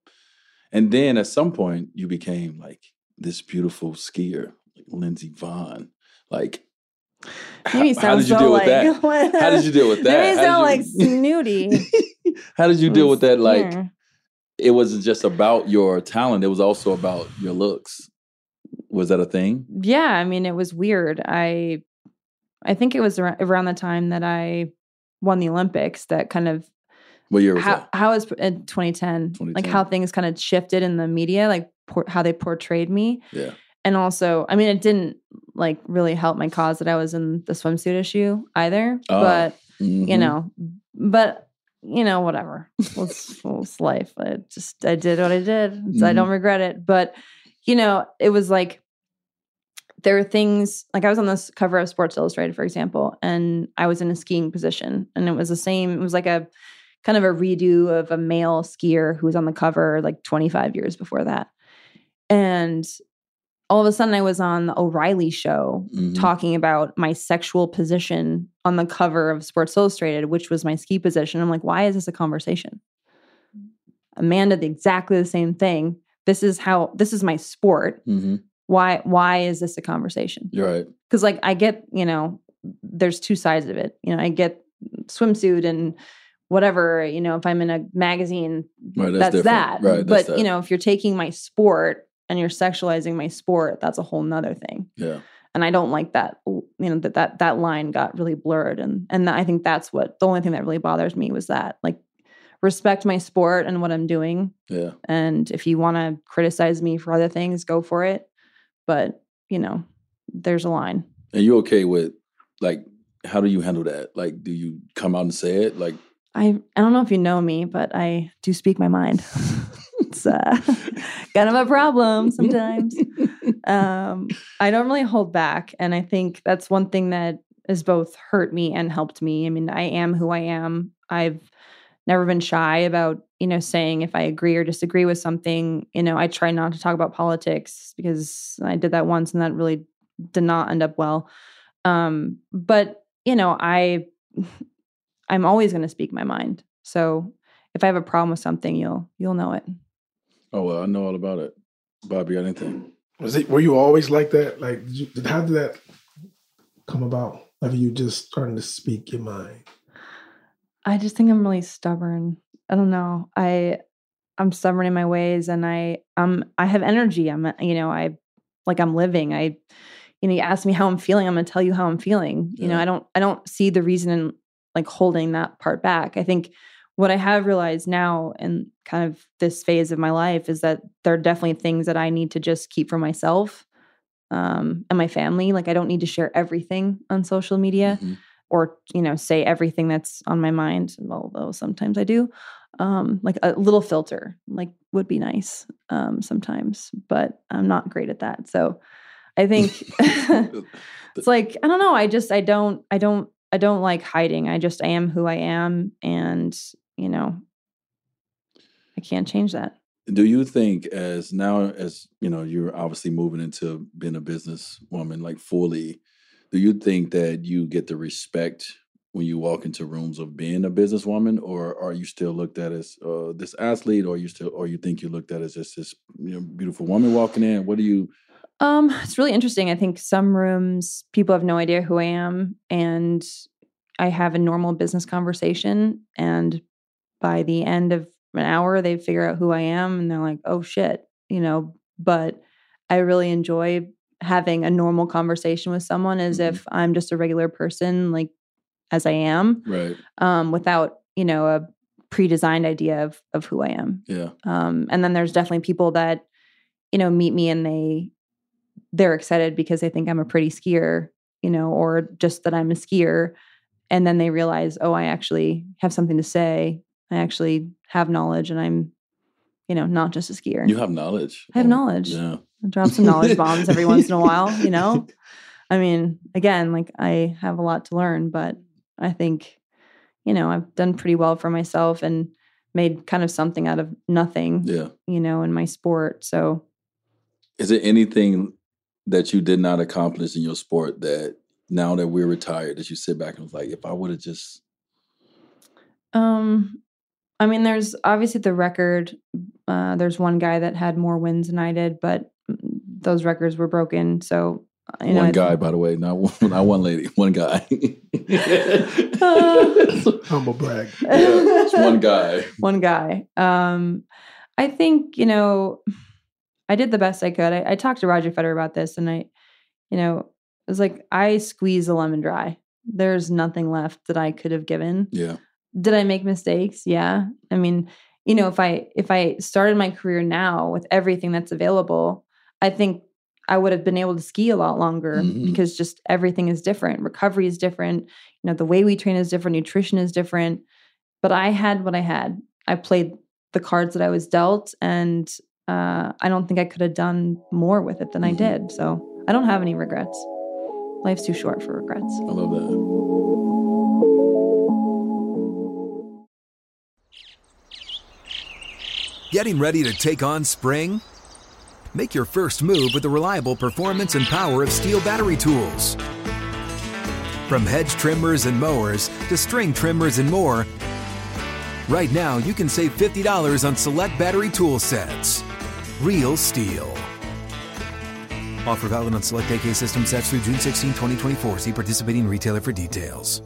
And then at some point you became like this beautiful skier, like Lindsey Vonn. Like, how did you deal with that? How did you deal with that? You sound like snooty. How did you deal with that? Like, it wasn't just about your talent. It was also about your looks. Was that a thing? Yeah. I mean, it was weird. I think it was around the time that I won the Olympics that kind of. What year was that? How was in 2010, like how things kind of shifted in the media, like how they portrayed me. Yeah. And also, I mean, it didn't like really help my cause that I was in the swimsuit issue either. But, whatever. It's life. I did what I did. So I don't regret it. But, it was like, there are things, like I was on this cover of Sports Illustrated, for example, and I was in a skiing position. And it was like a kind of a redo of a male skier who was on the cover like 25 years before that. And all of a sudden I was on the O'Reilly show talking about my sexual position on the cover of Sports Illustrated, which was my ski position. I'm like, why is this a conversation? Amanda did exactly the same thing. This is my sport. Mm-hmm. Why is this a conversation? You're right. Because like I get, there's two sides of it. I get swimsuit and whatever, if I'm in a magazine, that's that. Right, but, if you're taking my sport and you're sexualizing my sport, that's a whole nother thing. Yeah. And I don't like that, that line got really blurred. And I think that's the only thing that really bothers me was that, like, respect my sport and what I'm doing. Yeah. And if you want to criticize me for other things, go for it. But, there's a line. And you okay with, like, how do you handle that? Like, do you come out and say it? Like, I don't know if you know me, but I do speak my mind. It's kind of a problem sometimes. I don't really hold back. And I think that's one thing that has both hurt me and helped me. I mean, I am who I am. I've never been shy about, saying if I agree or disagree with something. I try not to talk about politics because I did that once and that really did not end up well. But, I'm always going to speak my mind. So if I have a problem with something, you'll know it. Oh, well, I know all about it. Bob, you got anything? Were you always like that? Like, how did that come about? Like, you just starting to speak your mind? I just think I'm really stubborn. I don't know. I'm stubborn in my ways, and I have energy. I'm living. You ask me how I'm feeling, I'm going to tell you how I'm feeling. I don't see the reason in like holding that part back. I think what I have realized now in kind of this phase of my life is that there are definitely things that I need to just keep for myself and my family. Like I don't need to share everything on social media or, say everything that's on my mind, although sometimes I do. Like a little filter, like would be nice sometimes, but I'm not great at that. So I think it's like, I don't know. I don't like hiding. I am who I am. And, I can't change that. Do you think as you're obviously moving into being a businesswoman, like fully, do you think that you get the respect when you walk into rooms of being a businesswoman, or are you still looked at as this athlete, or you think you're looked at as just this beautiful woman walking in? What do you? It's really interesting. I think some rooms people have no idea who I am, and I have a normal business conversation, and by the end of an hour, they figure out who I am, and they're like, "Oh shit," But I really enjoy having a normal conversation with someone as if I'm just a regular person, like as I am, right? Without a pre-designed idea of who I am. Yeah. And then there's definitely people that meet me and they're excited because they think I'm a pretty skier, or just that I'm a skier. And then they realize, oh, I actually have something to say. I actually have knowledge and I'm, not just a skier. You have knowledge. I have knowledge. Yeah. I drop some knowledge bombs every once in a while, I mean, again, like I have a lot to learn, but I think, I've done pretty well for myself and made kind of something out of nothing, in my sport. So is there anything that you did not accomplish in your sport that now that we're retired, that you sit back and was like, if I would have just... I mean, there's obviously the record. There's one guy that had more wins than I did, but those records were broken. So one guy, by the way, not one lady, one guy. Humble brag. It's one guy. One guy. I think, I did the best I could. I talked to Roger Federer about this, and it was like, I squeezed the lemon dry. There's nothing left that I could have given. Yeah. Did I make mistakes? Yeah. I mean, if I started my career now with everything that's available, I think I would have been able to ski a lot longer because just everything is different. Recovery is different. The way we train is different. Nutrition is different. But I had what I had. I played the cards that I was dealt, and I don't think I could have done more with it than I did. So I don't have any regrets. Life's too short for regrets. I love that. Getting ready to take on spring? Make your first move with the reliable performance and power of Steel battery tools. From hedge trimmers and mowers to string trimmers and more, right now you can save $50 on select battery tool sets. Real Steel. Offer valid on select AK system sets through June 16, 2024. See participating retailer for details.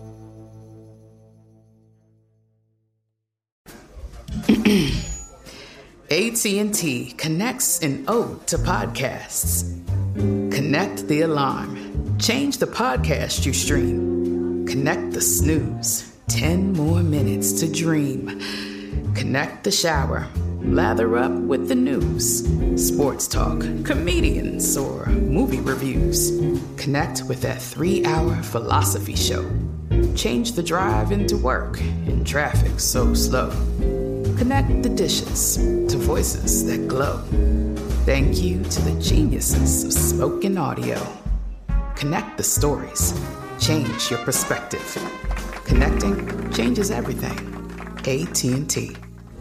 AT&T connects an ode to podcasts. Connect the alarm. Change the podcast you stream. Connect the snooze. 10 more minutes to dream. Connect the shower. Lather up with the news. Sports talk, comedians, or movie reviews. Connect with that 3-hour philosophy show. Change the drive into work in traffic so slow. Connect the dishes to voices that glow. Thank you to the geniuses of spoken audio. Connect the stories. Change your perspective. Connecting changes everything. AT&T.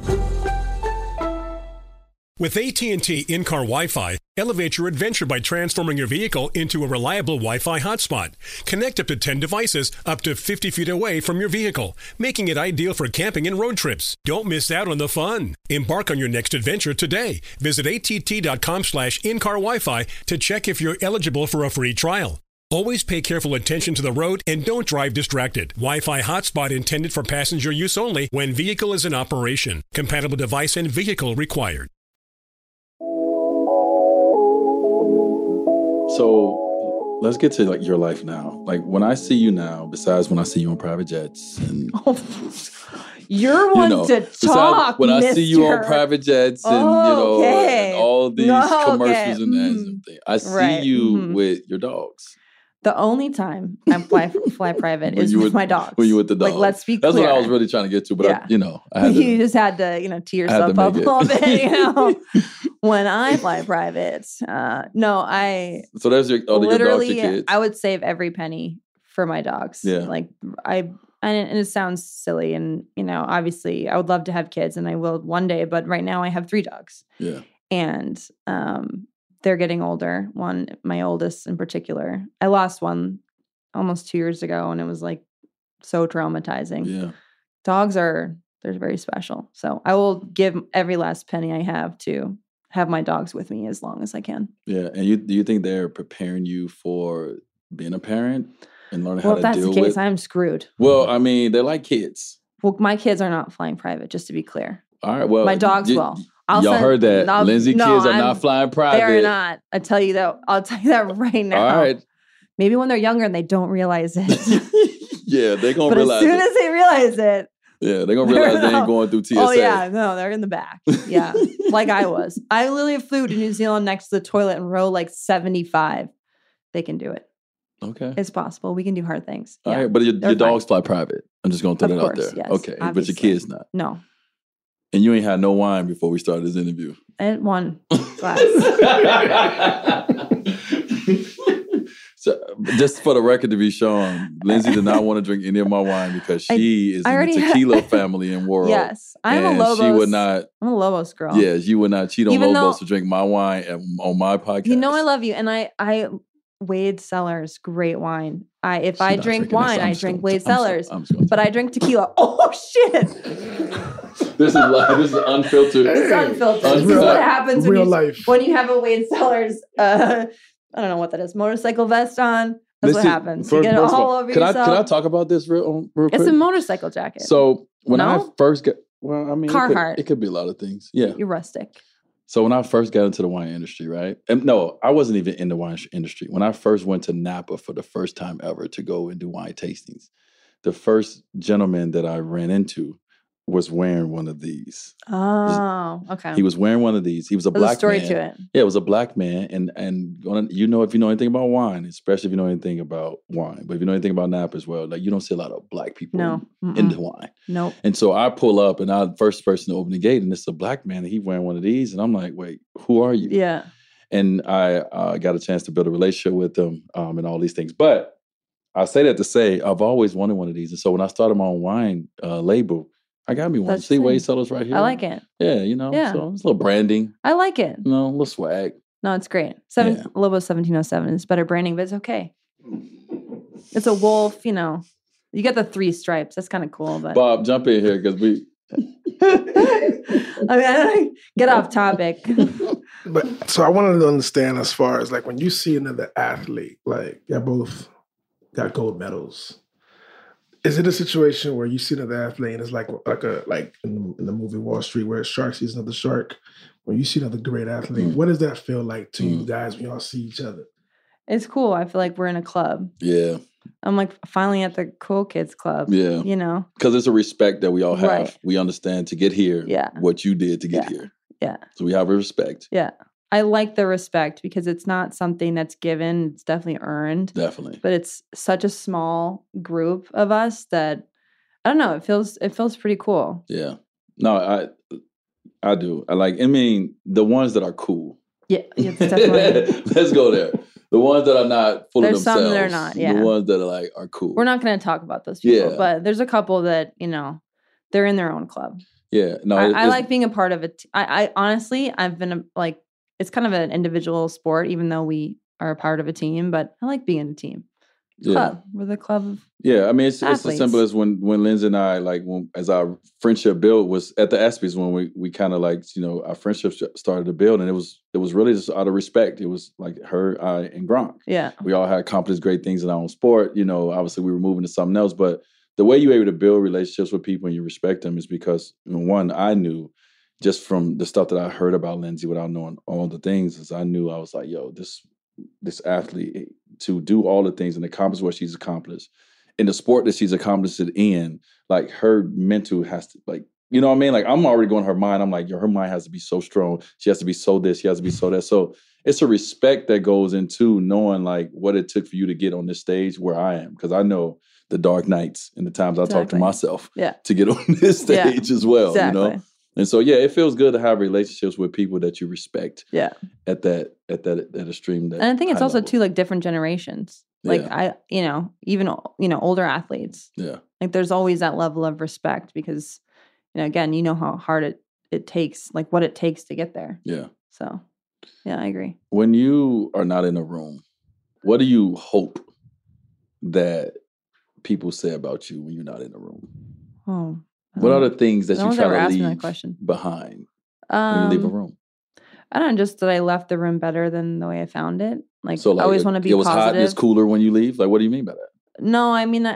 With AT&T in-car Wi-Fi, elevate your adventure by transforming your vehicle into a reliable Wi-Fi hotspot. Connect up to 10 devices up to 50 feet away from your vehicle, making it ideal for camping and road trips. Don't miss out on the fun. Embark on your next adventure today. Visit att.com/in-car Wi-Fi to check if you're eligible for a free trial. Always pay careful attention to the road and don't drive distracted. Wi-Fi hotspot intended for passenger use only when vehicle is in operation. Compatible device and vehicle required. So let's get to your life now. Like when I see you now, besides when I see you on private jets and You're one to talk, when mister. I see you on private jets and, and all these commercials and ads and things, I see you with your dogs. The only time I fly private is with my dogs. When you with the dogs. Like, let's be clear. That's what I was really trying to get to, but I had to. You just had to, tee yourself up a little bit, When I fly private, no, So there's your dogs, your kids. I would save every penny for my dogs. Yeah. And it sounds silly, and obviously I would love to have kids, and I will one day. But right now I have 3 dogs. Yeah, and they're getting older. One, my oldest in particular, I lost one almost 2 years ago, and it was like so traumatizing. Yeah, dogs they're very special. So I will give every last penny I have to have my dogs with me as long as I can. Yeah, and do you think they're preparing you for being a parent? And learning how to deal with. Well, if that's the case, I'm screwed. Well, I mean, they're like kids. Well, my kids are not flying private, just to be clear. All right, well. My dogs will. Y'all heard that. Lindsay kids are not flying private. They're not. I'll tell you that right now. All right. Maybe when they're younger and they don't realize it. Yeah, they're going to realize it. But as soon as they realize it. Yeah, they're going to realize they ain't going through TSA. Oh, yeah. No, they're in the back. Yeah, like I was. I literally flew to New Zealand next to the toilet in row 75. They can do it. Okay. It's possible. We can do hard things. All right, but your dogs fly private. I'm just going to throw that out there. Yes, okay, obviously. But your kids not. No. And you ain't had no wine before we started this interview. I had 1 glass. So, just for the record to be shown, Lindsay did not want to drink any of my wine because she is in the tequila family and world. Yes, I'm a Lobos. She would not. I'm a Lobos girl. Yes, you would not cheat on Lobos to drink my wine on my podcast. I love you, and I Wade Cellars, great wine. If I drink wine, I drink Wade Cellars. But I drink tequila. Oh shit! This is unfiltered. This is unfiltered. This is what happens when you have a Wade Cellars. I don't know what that is. Motorcycle vest on. That's what happens. You get it all over yourself. Can I talk about this real quick? It's a motorcycle jacket. So when I first got, Carhartt. It could be a lot of things. Yeah, you're rustic. So when I first got into the wine industry, right? And no, I wasn't even in the wine industry. When I first went to Napa for the first time ever to go and do wine tastings, the first gentleman that I ran into was wearing one of these. Oh, okay. He was wearing one of these. He was a black man. There's a story to it. Yeah, it was a black man. And if you know anything about wine, especially if you know anything about wine, but if you know anything about Napa as well, like you don't see a lot of black people in the wine. Nope. And so I pull up and I'm the first person to open the gate and it's a black man and he wearing one of these. And I'm like, wait, who are you? Yeah. And I got a chance to build a relationship with him and all these things. But I say that to say I've always wanted one of these. And so when I started my own wine label, I got me one. That's See Wade Cellars right here. I like it. Yeah, so it's a little branding. I like it. A little swag. No, it's great. Lobo 1707 is better branding, but it's okay. It's a wolf, you get the 3 stripes. That's kind of cool. But Bob, jump in here because we. I mean, get off topic. But so I wanted to understand as far as like when you see another athlete, like y'all both got gold medals. Is it a situation where you see another athlete and it's like in the movie Wall Street where a shark sees another shark? When you see another great athlete, what does that feel like to you guys when y'all see each other? It's cool. I feel like we're in a club. Yeah. I'm like finally at the cool kids club. Yeah. Because it's a respect that we all have. Right. We understand to get here what you did to get here. Yeah. So we have a respect. Yeah. I like the respect because it's not something that's given. It's definitely earned. Definitely. But it's such a small group of us that, I don't know, it feels pretty cool. Yeah. No, I do. The ones that are cool. Yeah, definitely. Let's go there. The ones that are not full of themselves. There's some that are not, yeah. The ones that are cool. We're not going to talk about those people, but there's a couple that, they're in their own club. Yeah. No, I like being a part of it. I honestly, I've been it's kind of an individual sport, even though we are a part of a team, but I like being in a team. Club. We're the club of it's as simple as when Lindsay and I, as our friendship built was at the ESPYs when we kind of our friendship started to build, and it was really just out of respect. It was like her, I, and Gronk. Yeah. We all had accomplished great things in our own sport. Obviously we were moving to something else, but the way you're able to build relationships with people and you respect them is because, one, I knew just from the stuff that I heard about Lindsay without knowing all the things, is I knew I was like, yo, this athlete to do all the things and accomplish what she's accomplished in the sport that she's accomplished it in, like her mental has to like, you know what I mean? Like I'm already going her mind. I'm like, yo, her mind has to be so strong. She has to be so this. She has to be so that. So it's a respect that goes into knowing like what it took for you to get on this stage where I am. Because I know the dark nights and the times I talk to myself to get on this stage as well, you know? And so, yeah, it feels good to have relationships with people that you respect at that extreme. And I think it's also too like different generations. Like even older athletes. Yeah. Like there's always that level of respect because, again, how hard it takes, like what it takes to get there. Yeah. So, yeah, I agree. When you are not in a room, what do you hope that people say about you when you're not in the room? Oh. What are the things that you try to leave behind when you leave a room? I don't know, just that I left the room better than the way I found it. Like, so, I always want to be positive. It was hot and it's cooler when you leave? Like, what do you mean by that? No, I mean,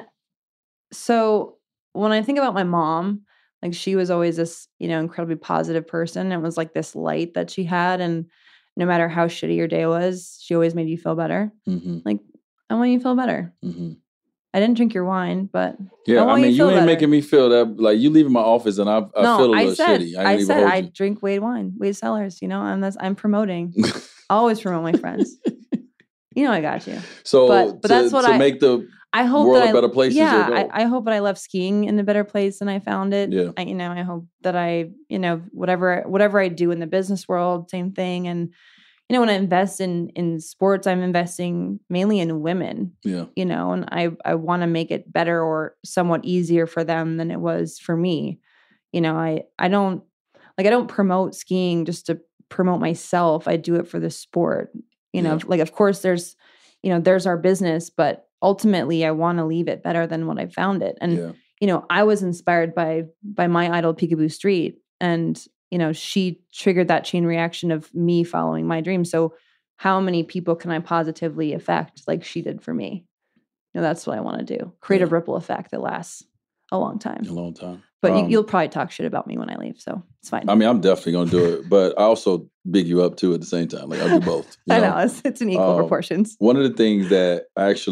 so when I think about my mom, like she was always this, incredibly positive person. It was like this light that she had. And no matter how shitty your day was, she always made you feel better. Mm-hmm. Like, I want you to feel better. Mm-hmm. I didn't drink your wine, but yeah, I mean, you ain't making me feel that. Like you leaving my office, and I feel a little shitty. I said I drink Wade wine, Wade Cellars. I'm promoting. I always promote my friends. I got you. So, but that's what make the I hope world that a better place. Yeah, I hope that I left skiing in a better place than I found it. Yeah, I hope that I, whatever I do in the business world, same thing. And when I invest in sports, I'm investing mainly in women. Yeah. And I want to make it better or somewhat easier for them than it was for me. I don't promote skiing just to promote myself. I do it for the sport. Like of course there's our business, but ultimately I want to leave it better than what I found it. And I was inspired by my idol Peekaboo Street, and she triggered that chain reaction of me following my dream. So how many people can I positively affect like she did for me? That's what I want to do. Create a ripple effect that lasts a long time. A long time. But you'll probably talk shit about me when I leave, so it's fine. I mean, I'm definitely going to do it, but I also big you up too at the same time. Like I'll do both. I know. It's in equal proportions. One of the things that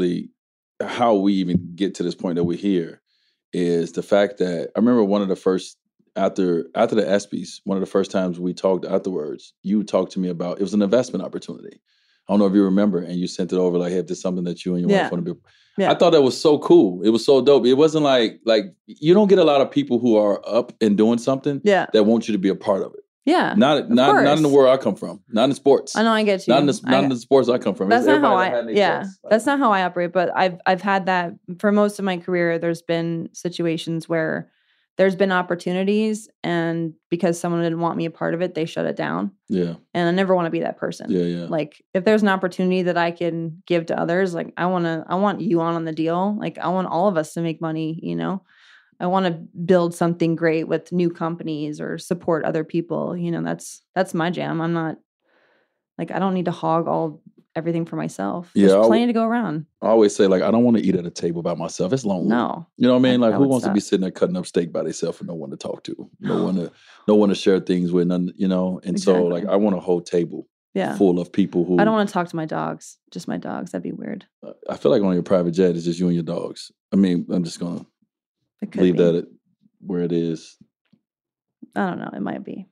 how we even get to this point that we're here is the fact that I remember one of the first after the ESPYs, one of the first times we talked afterwards, you talked to me about, it was an investment opportunity. I don't know if you remember, and you sent it over like, hey, if there's something that you and your wife want to be. Yeah. I thought that was so cool. It was so dope. It wasn't like you don't get a lot of people who are up and doing something that want you to be a part of it. Yeah. Not in the world I come from. Not in sports. I know, I get you. Not in the sports I come from. That's not how that's not how I operate, but I've had that for most of my career. There's been situations where there's been opportunities, and because someone didn't want me a part of it, they shut it down. Yeah. And I never want to be that person. Yeah. Like if there's an opportunity that I can give to others, like I want you on the deal. Like I want all of us to make money, I want to build something great with new companies or support other people. That's my jam. I'm not like, I don't need to hog everything for myself. There's plenty to go around. I always say, like, I don't want to eat at a table by myself. It's lonely. No. You know what I mean? Like, who wants to be sitting there cutting up steak by themselves and no one to talk to? No one to share things with, none, And exactly. So, like, I want a whole table full of people who... I don't want to talk to my dogs. Just my dogs. That'd be weird. I feel like on your private jet, it's just you and your dogs. I mean, I'm just going to leave that where it is. I don't know. It might be.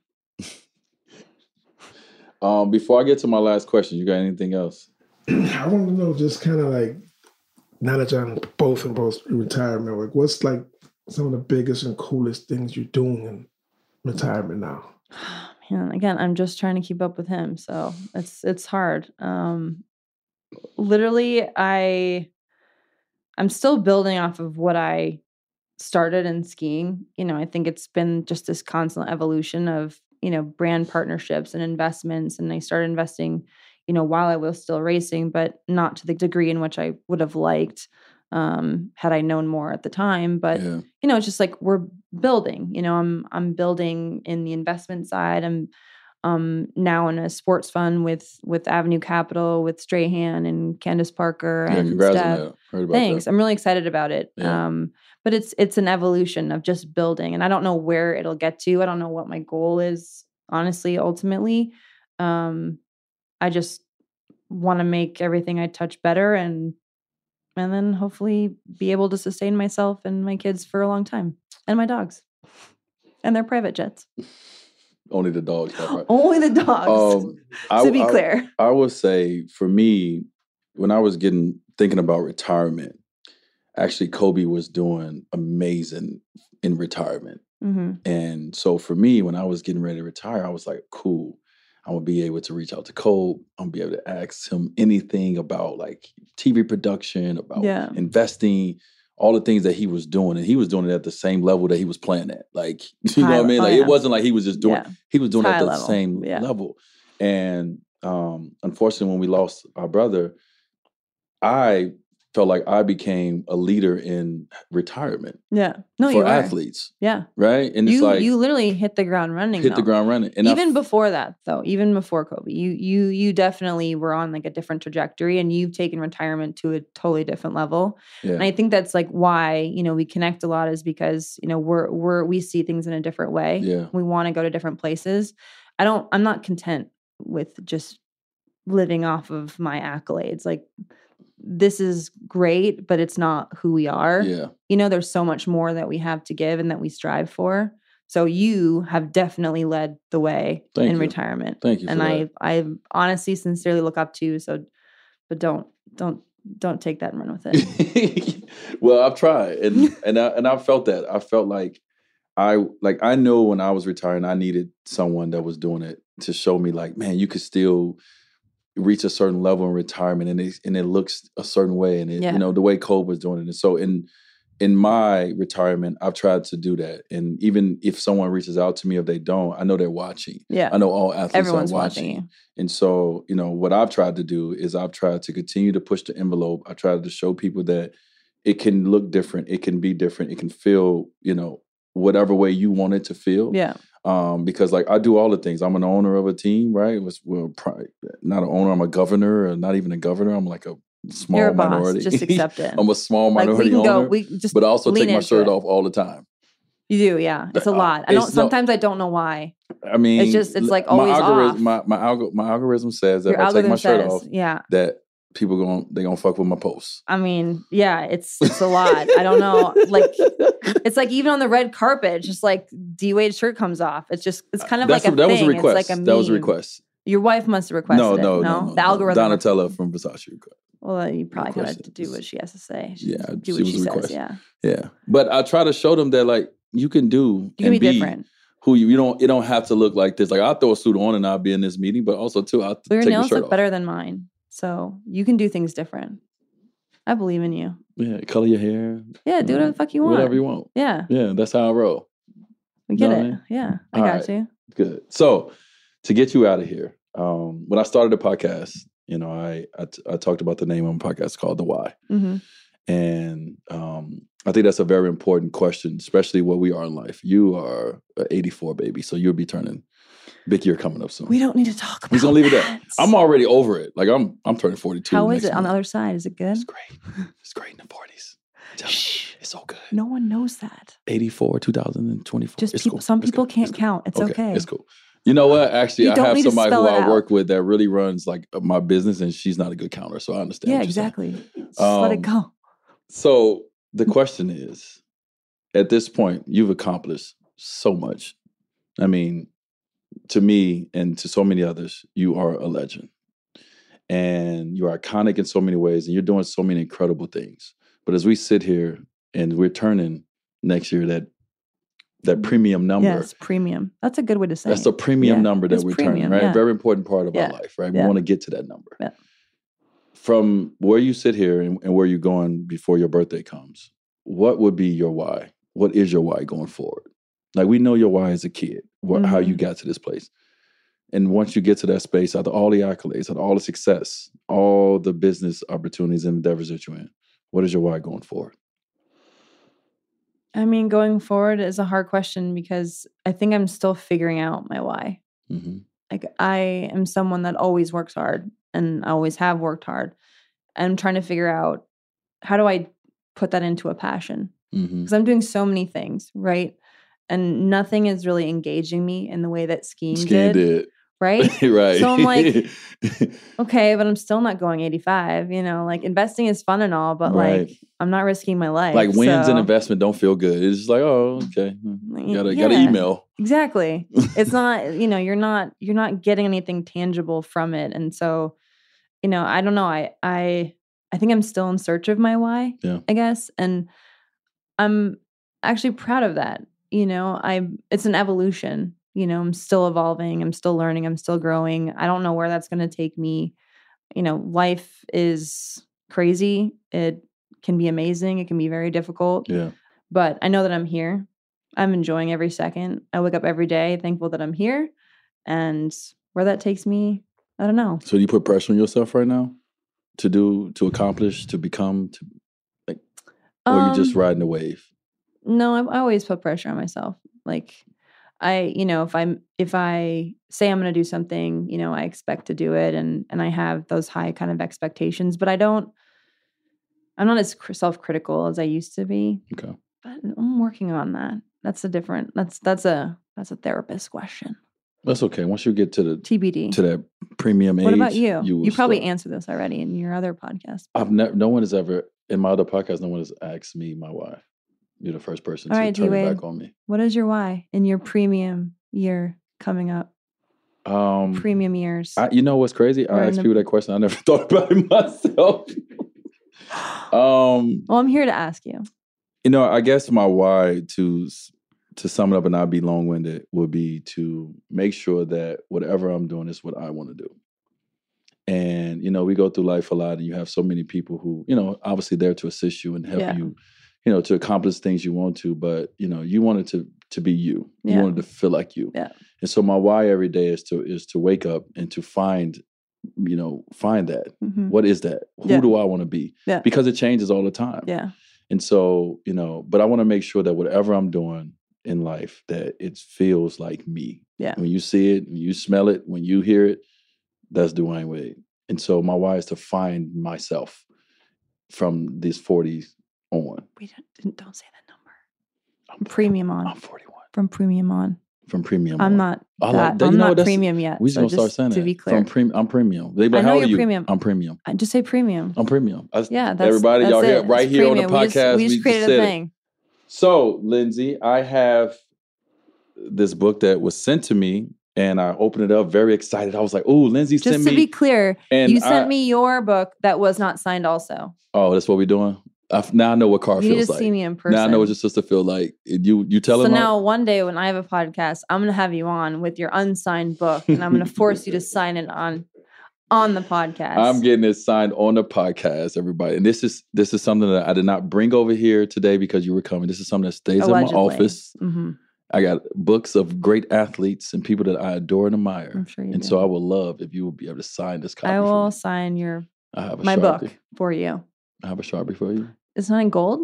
Before I get to my last question, you got anything else? I want to know, just kind of like, now that you're both in retirement, like what's like some of the biggest and coolest things you're doing in retirement now? Man, again, I'm just trying to keep up with him, so it's hard. Literally, I'm still building off of what I started in skiing. I think it's been just this constant evolution of brand partnerships and investments. And I started investing, while I was still racing, but not to the degree in which I would have liked, had I known more at the time. But, it's just like we're building, I'm building in the investment side. I'm now in a sports fund with Avenue Capital, with Strahan and Candace Parker and congrats Steph. on that. Heard about Thanks. that. I'm really excited about it. Yeah. But it's an evolution of just building, and I don't know where it'll get to. I don't know what my goal is, honestly, ultimately. I just want to make everything I touch better, and and then hopefully be able to sustain myself and my kids for a long time, and my dogs and their private jets. Only the dogs. Right? Only the dogs. To be clear, I would say for me, when I was thinking about retirement, actually Kobe was doing amazing in retirement. Mm-hmm. And so for me, when I was getting ready to retire, I was like, cool, I'm going to be able to reach out to Kobe. I'm going to be able to ask him anything about like TV production, about investing, all the things that he was doing. And he was doing it at the same level that he was playing at. Like, you know what I mean? Like, it wasn't like he was just doing, he was doing it at the same level. And unfortunately, when we lost our brother, I felt like I became a leader in retirement. Yeah. No, for athletes. Yeah. Right? And you, it's like you literally hit the ground running. And even before that, though, even before Kobe, you definitely were on like a different trajectory, and you've taken retirement to a totally different level. Yeah. And I think that's like why, you know, we connect a lot, is because, you know, we see things in a different way. Yeah. We want to go to different places. I'm not content with just living off of my accolades. Like, this is great, but it's not who we are. Yeah. You know, there's so much more that we have to give and that we strive for. So you have definitely led the way in retirement. Thank you. And I honestly, sincerely look up to you. So, but don't take that and run with it. Well, I've tried, and I felt that. I felt like I know when I was retiring, I needed someone that was doing it to show me like, man, you could still reach a certain level in retirement, and it looks a certain way, and it, you know, the way Kobe was doing it. And so in my retirement, I've tried to do that. And even if someone reaches out to me, if they don't, I know they're watching. Yeah, I know all athletes Everyone's are watching. You. And so, you know, what I've tried to do is I've tried to continue to push the envelope. I tried to show people that it can look different, it can be different, it can feel, you know, whatever way you want it to feel. Yeah. Because like I do all the things. I'm an owner of a team, right? Not an owner. I'm a governor, or not even a governor. I'm like a small You're a minority. Boss. Just accept it. I'm a small minority owner, but I also take my shirt off all the time. You do, yeah. It's a lot. Sometimes I don't know why. I mean, it's like always off. My algorithm says that if I take my shirt off, that people they gonna fuck with my posts. I mean, yeah, it's a lot. I don't know. Like, it's like even on the red carpet, just like D-Wade's shirt comes off. It's kind of like a thing. That was a request. It's like a meme. That was a request. Your wife must have requested it. No. The algorithm. Donatella from Versace. Well, you probably got to do what she has to say. Do what she says. Yeah. But I try to show them that like you can be different. Who you don't have to look like this. Like I'll throw a suit on and I'll be in this meeting, but also too I'll take my shirt off. Your nails look better than mine. So you can do things different. I believe in you. Yeah, color your hair. Yeah, do whatever the fuck you want. Whatever you want. Yeah. Yeah, that's how I roll. I get it. Yeah, I got you. Good. So to get you out of here, when I started the podcast, you know, I talked about the name of a podcast called The Why. Mm-hmm. And I think that's a very important question, especially where we are in life. You are an 84 baby, so you'll be turning big year coming up soon. We don't need to talk about We're going to leave it at. I'm already over it. Like I'm turning 42. How is it on the other side? Is it good? It's great. It's great in the 40s. Shh. It's so good. No one knows that. 84, 2024. Just people. Cool. Some people can't count. It's okay. It's cool. You know what? Actually, I have somebody who I work with that really runs like my business, and she's not a good counter, so I understand. Yeah, exactly. Just let it go. So the question is, at this point, you've accomplished so much. I mean, to me and to so many others, you are a legend. And you're iconic in so many ways, and you're doing so many incredible things. But as we sit here and we're turning next year that premium number. Yes, premium. That's a good way to say it. That's a premium number that we're turning, right? Yeah. Very important part of our life, right? We want to get to that number. Yeah. From where you sit here and where you're going before your birthday comes, what would be your why? What is your why going forward? Like, we know your why as a kid, how you got to this place. And once you get to that space, after all the accolades, after all the success, all the business opportunities and endeavors that you're in, what is your why going forward? I mean, going forward is a hard question because I think I'm still figuring out my why. Mm-hmm. Like, I am someone that always works hard and I always have worked hard. And I'm trying to figure out, how do I put that into a passion? Because I'm doing so many things, right? And nothing is really engaging me in the way that skiing did. right? Right. So I'm like, okay, but I'm still not going 85. You know, like investing is fun and all, but Right. like I'm not risking my life. Like wins in investment don't feel good. It's just like, oh, okay, got an email. Exactly. It's not, you know, you're not getting anything tangible from it, and so, you know, I don't know. I think I'm still in search of my why. Yeah. I guess, and I'm actually proud of that. You know, it's an evolution. You know, I'm still evolving. I'm still learning. I'm still growing. I don't know where that's going to take me. You know, life is crazy. It can be amazing. It can be very difficult. Yeah. But I know that I'm here. I'm enjoying every second. I wake up every day thankful that I'm here. And where that takes me, I don't know. So do you put pressure on yourself right now to accomplish, to become, or you just riding the wave? No, I always put pressure on myself. Like you know, if I say I'm going to do something, you know, I expect to do it, and I have those high kind of expectations, but I'm not as self-critical as I used to be. Okay. But I'm working on that. That's a therapist question. That's okay. Once you get to the TBD, to that premium age. What about you? You probably start. answered this already in your other podcast. No one has ever, in my other podcast, no one has asked me my why. You're the first person to turn it back on me. What is your why in your premium year coming up? Premium years. You know what's crazy? I asked people that question. I never thought about it myself. Well, I'm here to ask you. You know, I guess my why, to sum it up and not be long-winded, would be to make sure that whatever I'm doing is what I want to do. And, you know, we go through life a lot, and you have so many people who, you know, obviously there to assist you and help you, you know, to accomplish things you want to, but, you know, you wanted to be you. You wanted to feel like you. Yeah. And so my why every day is to wake up and to find that. Mm-hmm. What is that? Who do I want to be? Yeah. Because it changes all the time. Yeah. And so, you know, but I want to make sure that whatever I'm doing in life, that it feels like me. Yeah. When you see it, when you smell it, when you hear it, that's Dwayne Wade. And so my why is to find myself from these 40s on. Don't say that number. I'm premium on. I'm 41. From premium on. From premium I'm on. not. I'm not premium yet. We're just gonna start saying to that. be clear. I'm premium. They be like, I know how you're are you? premium. I'm premium. I just say premium. I'm premium. Everybody, y'all here right it's here premium. on the podcast. We just created a thing. So, Lindsay, I have this book that was sent to me, and I opened it up very excited. I was like, "Ooh, Lindsay sent me." Just to be clear, and you sent me your book that was not signed also. Oh, that's what we're doing? Now I know what car feels like. You need to see me in person. Now I know what your sister feel like. You tell her. So now one day when I have a podcast, I'm going to have you on with your unsigned book, and I'm going to force you to sign it on the podcast. I'm getting it signed on the podcast, everybody. And this is something that I did not bring over here today because you were coming. This is something that stays in my office. Mm-hmm. I got books of great athletes and people that I adore and admire. I'm sure you do. So I would love if you would be able to sign this copy. I will sign my book for you. I have a Sharpie for you. It's not in gold?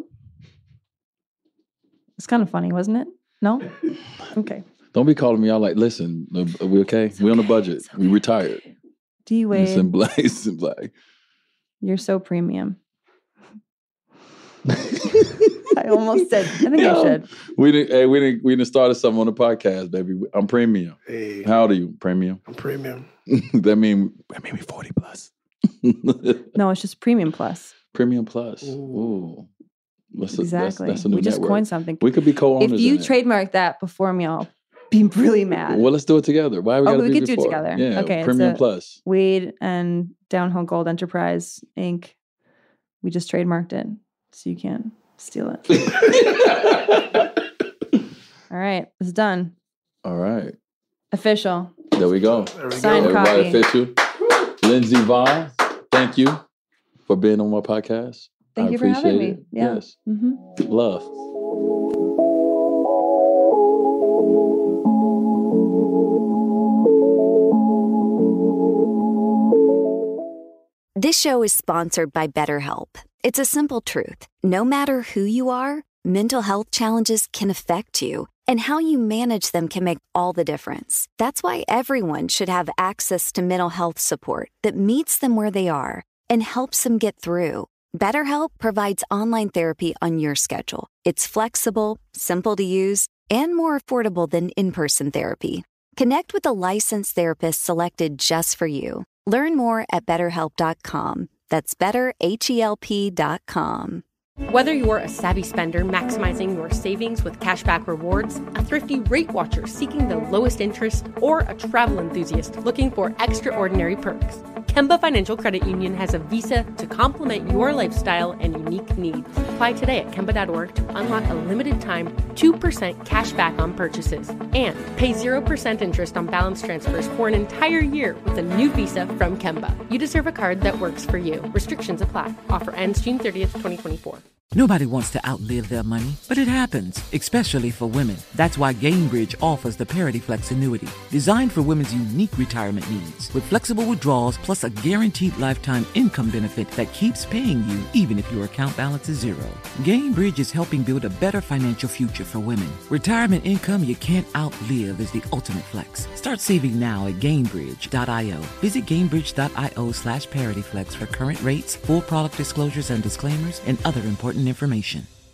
It's kind of funny, wasn't it? No? Okay. Don't be calling me out like, listen, we okay? We on a budget. Okay. We retired. D-Wade. It's in black. It's in black. You're so premium. I almost said, I think I should. We didn't start something on the podcast, baby. I'm premium. Hey. How old are you? Premium? I'm premium. that mean we 40 plus. No, it's just premium plus. Premium plus. Ooh. Exactly. That's a new we just network. Coined something. We could be co-owners. If you trademark that before me, I'll be really mad. Well, let's do it together. Why we could do it together. Yeah. Okay. Premium plus. Wade and Downhill Gold Enterprise Inc. We just trademarked it, so you can't steal it. All right, it's done. All right. Official. There we go. Signed copy. Everybody official. Lindsay Vaughn, thank you for being on my podcast. Thank you for having me. Yeah. Yes. Mm-hmm. Love. This show is sponsored by BetterHelp. It's a simple truth. No matter who you are, mental health challenges can affect you, and how you manage them can make all the difference. That's why everyone should have access to mental health support that meets them where they are and helps them get through. BetterHelp provides online therapy on your schedule. It's flexible, simple to use, and more affordable than in-person therapy. Connect with a licensed therapist selected just for you. Learn more at BetterHelp.com. That's BetterHelp.com. Whether you're a savvy spender maximizing your savings with cashback rewards, a thrifty rate watcher seeking the lowest interest, or a travel enthusiast looking for extraordinary perks, Kemba Financial Credit Union has a visa to complement your lifestyle and unique needs. Apply today at Kemba.org to unlock a limited-time 2% cash back on purchases and pay 0% interest on balance transfers for an entire year with a new visa from Kemba. You deserve a card that works for you. Restrictions apply. Offer ends June 30th, 2024. Nobody wants to outlive their money, but it happens, especially for women. That's why Gainbridge offers the Parity Flex annuity, designed for women's unique retirement needs, with flexible withdrawals plus a guaranteed lifetime income benefit that keeps paying you even if your account balance is zero. Gainbridge is helping build a better financial future for women. Retirement income you can't outlive is the ultimate flex. Start saving now at Gainbridge.io. Visit Gainbridge.io/ParityFlex for current rates, full product disclosures and disclaimers, and other important information.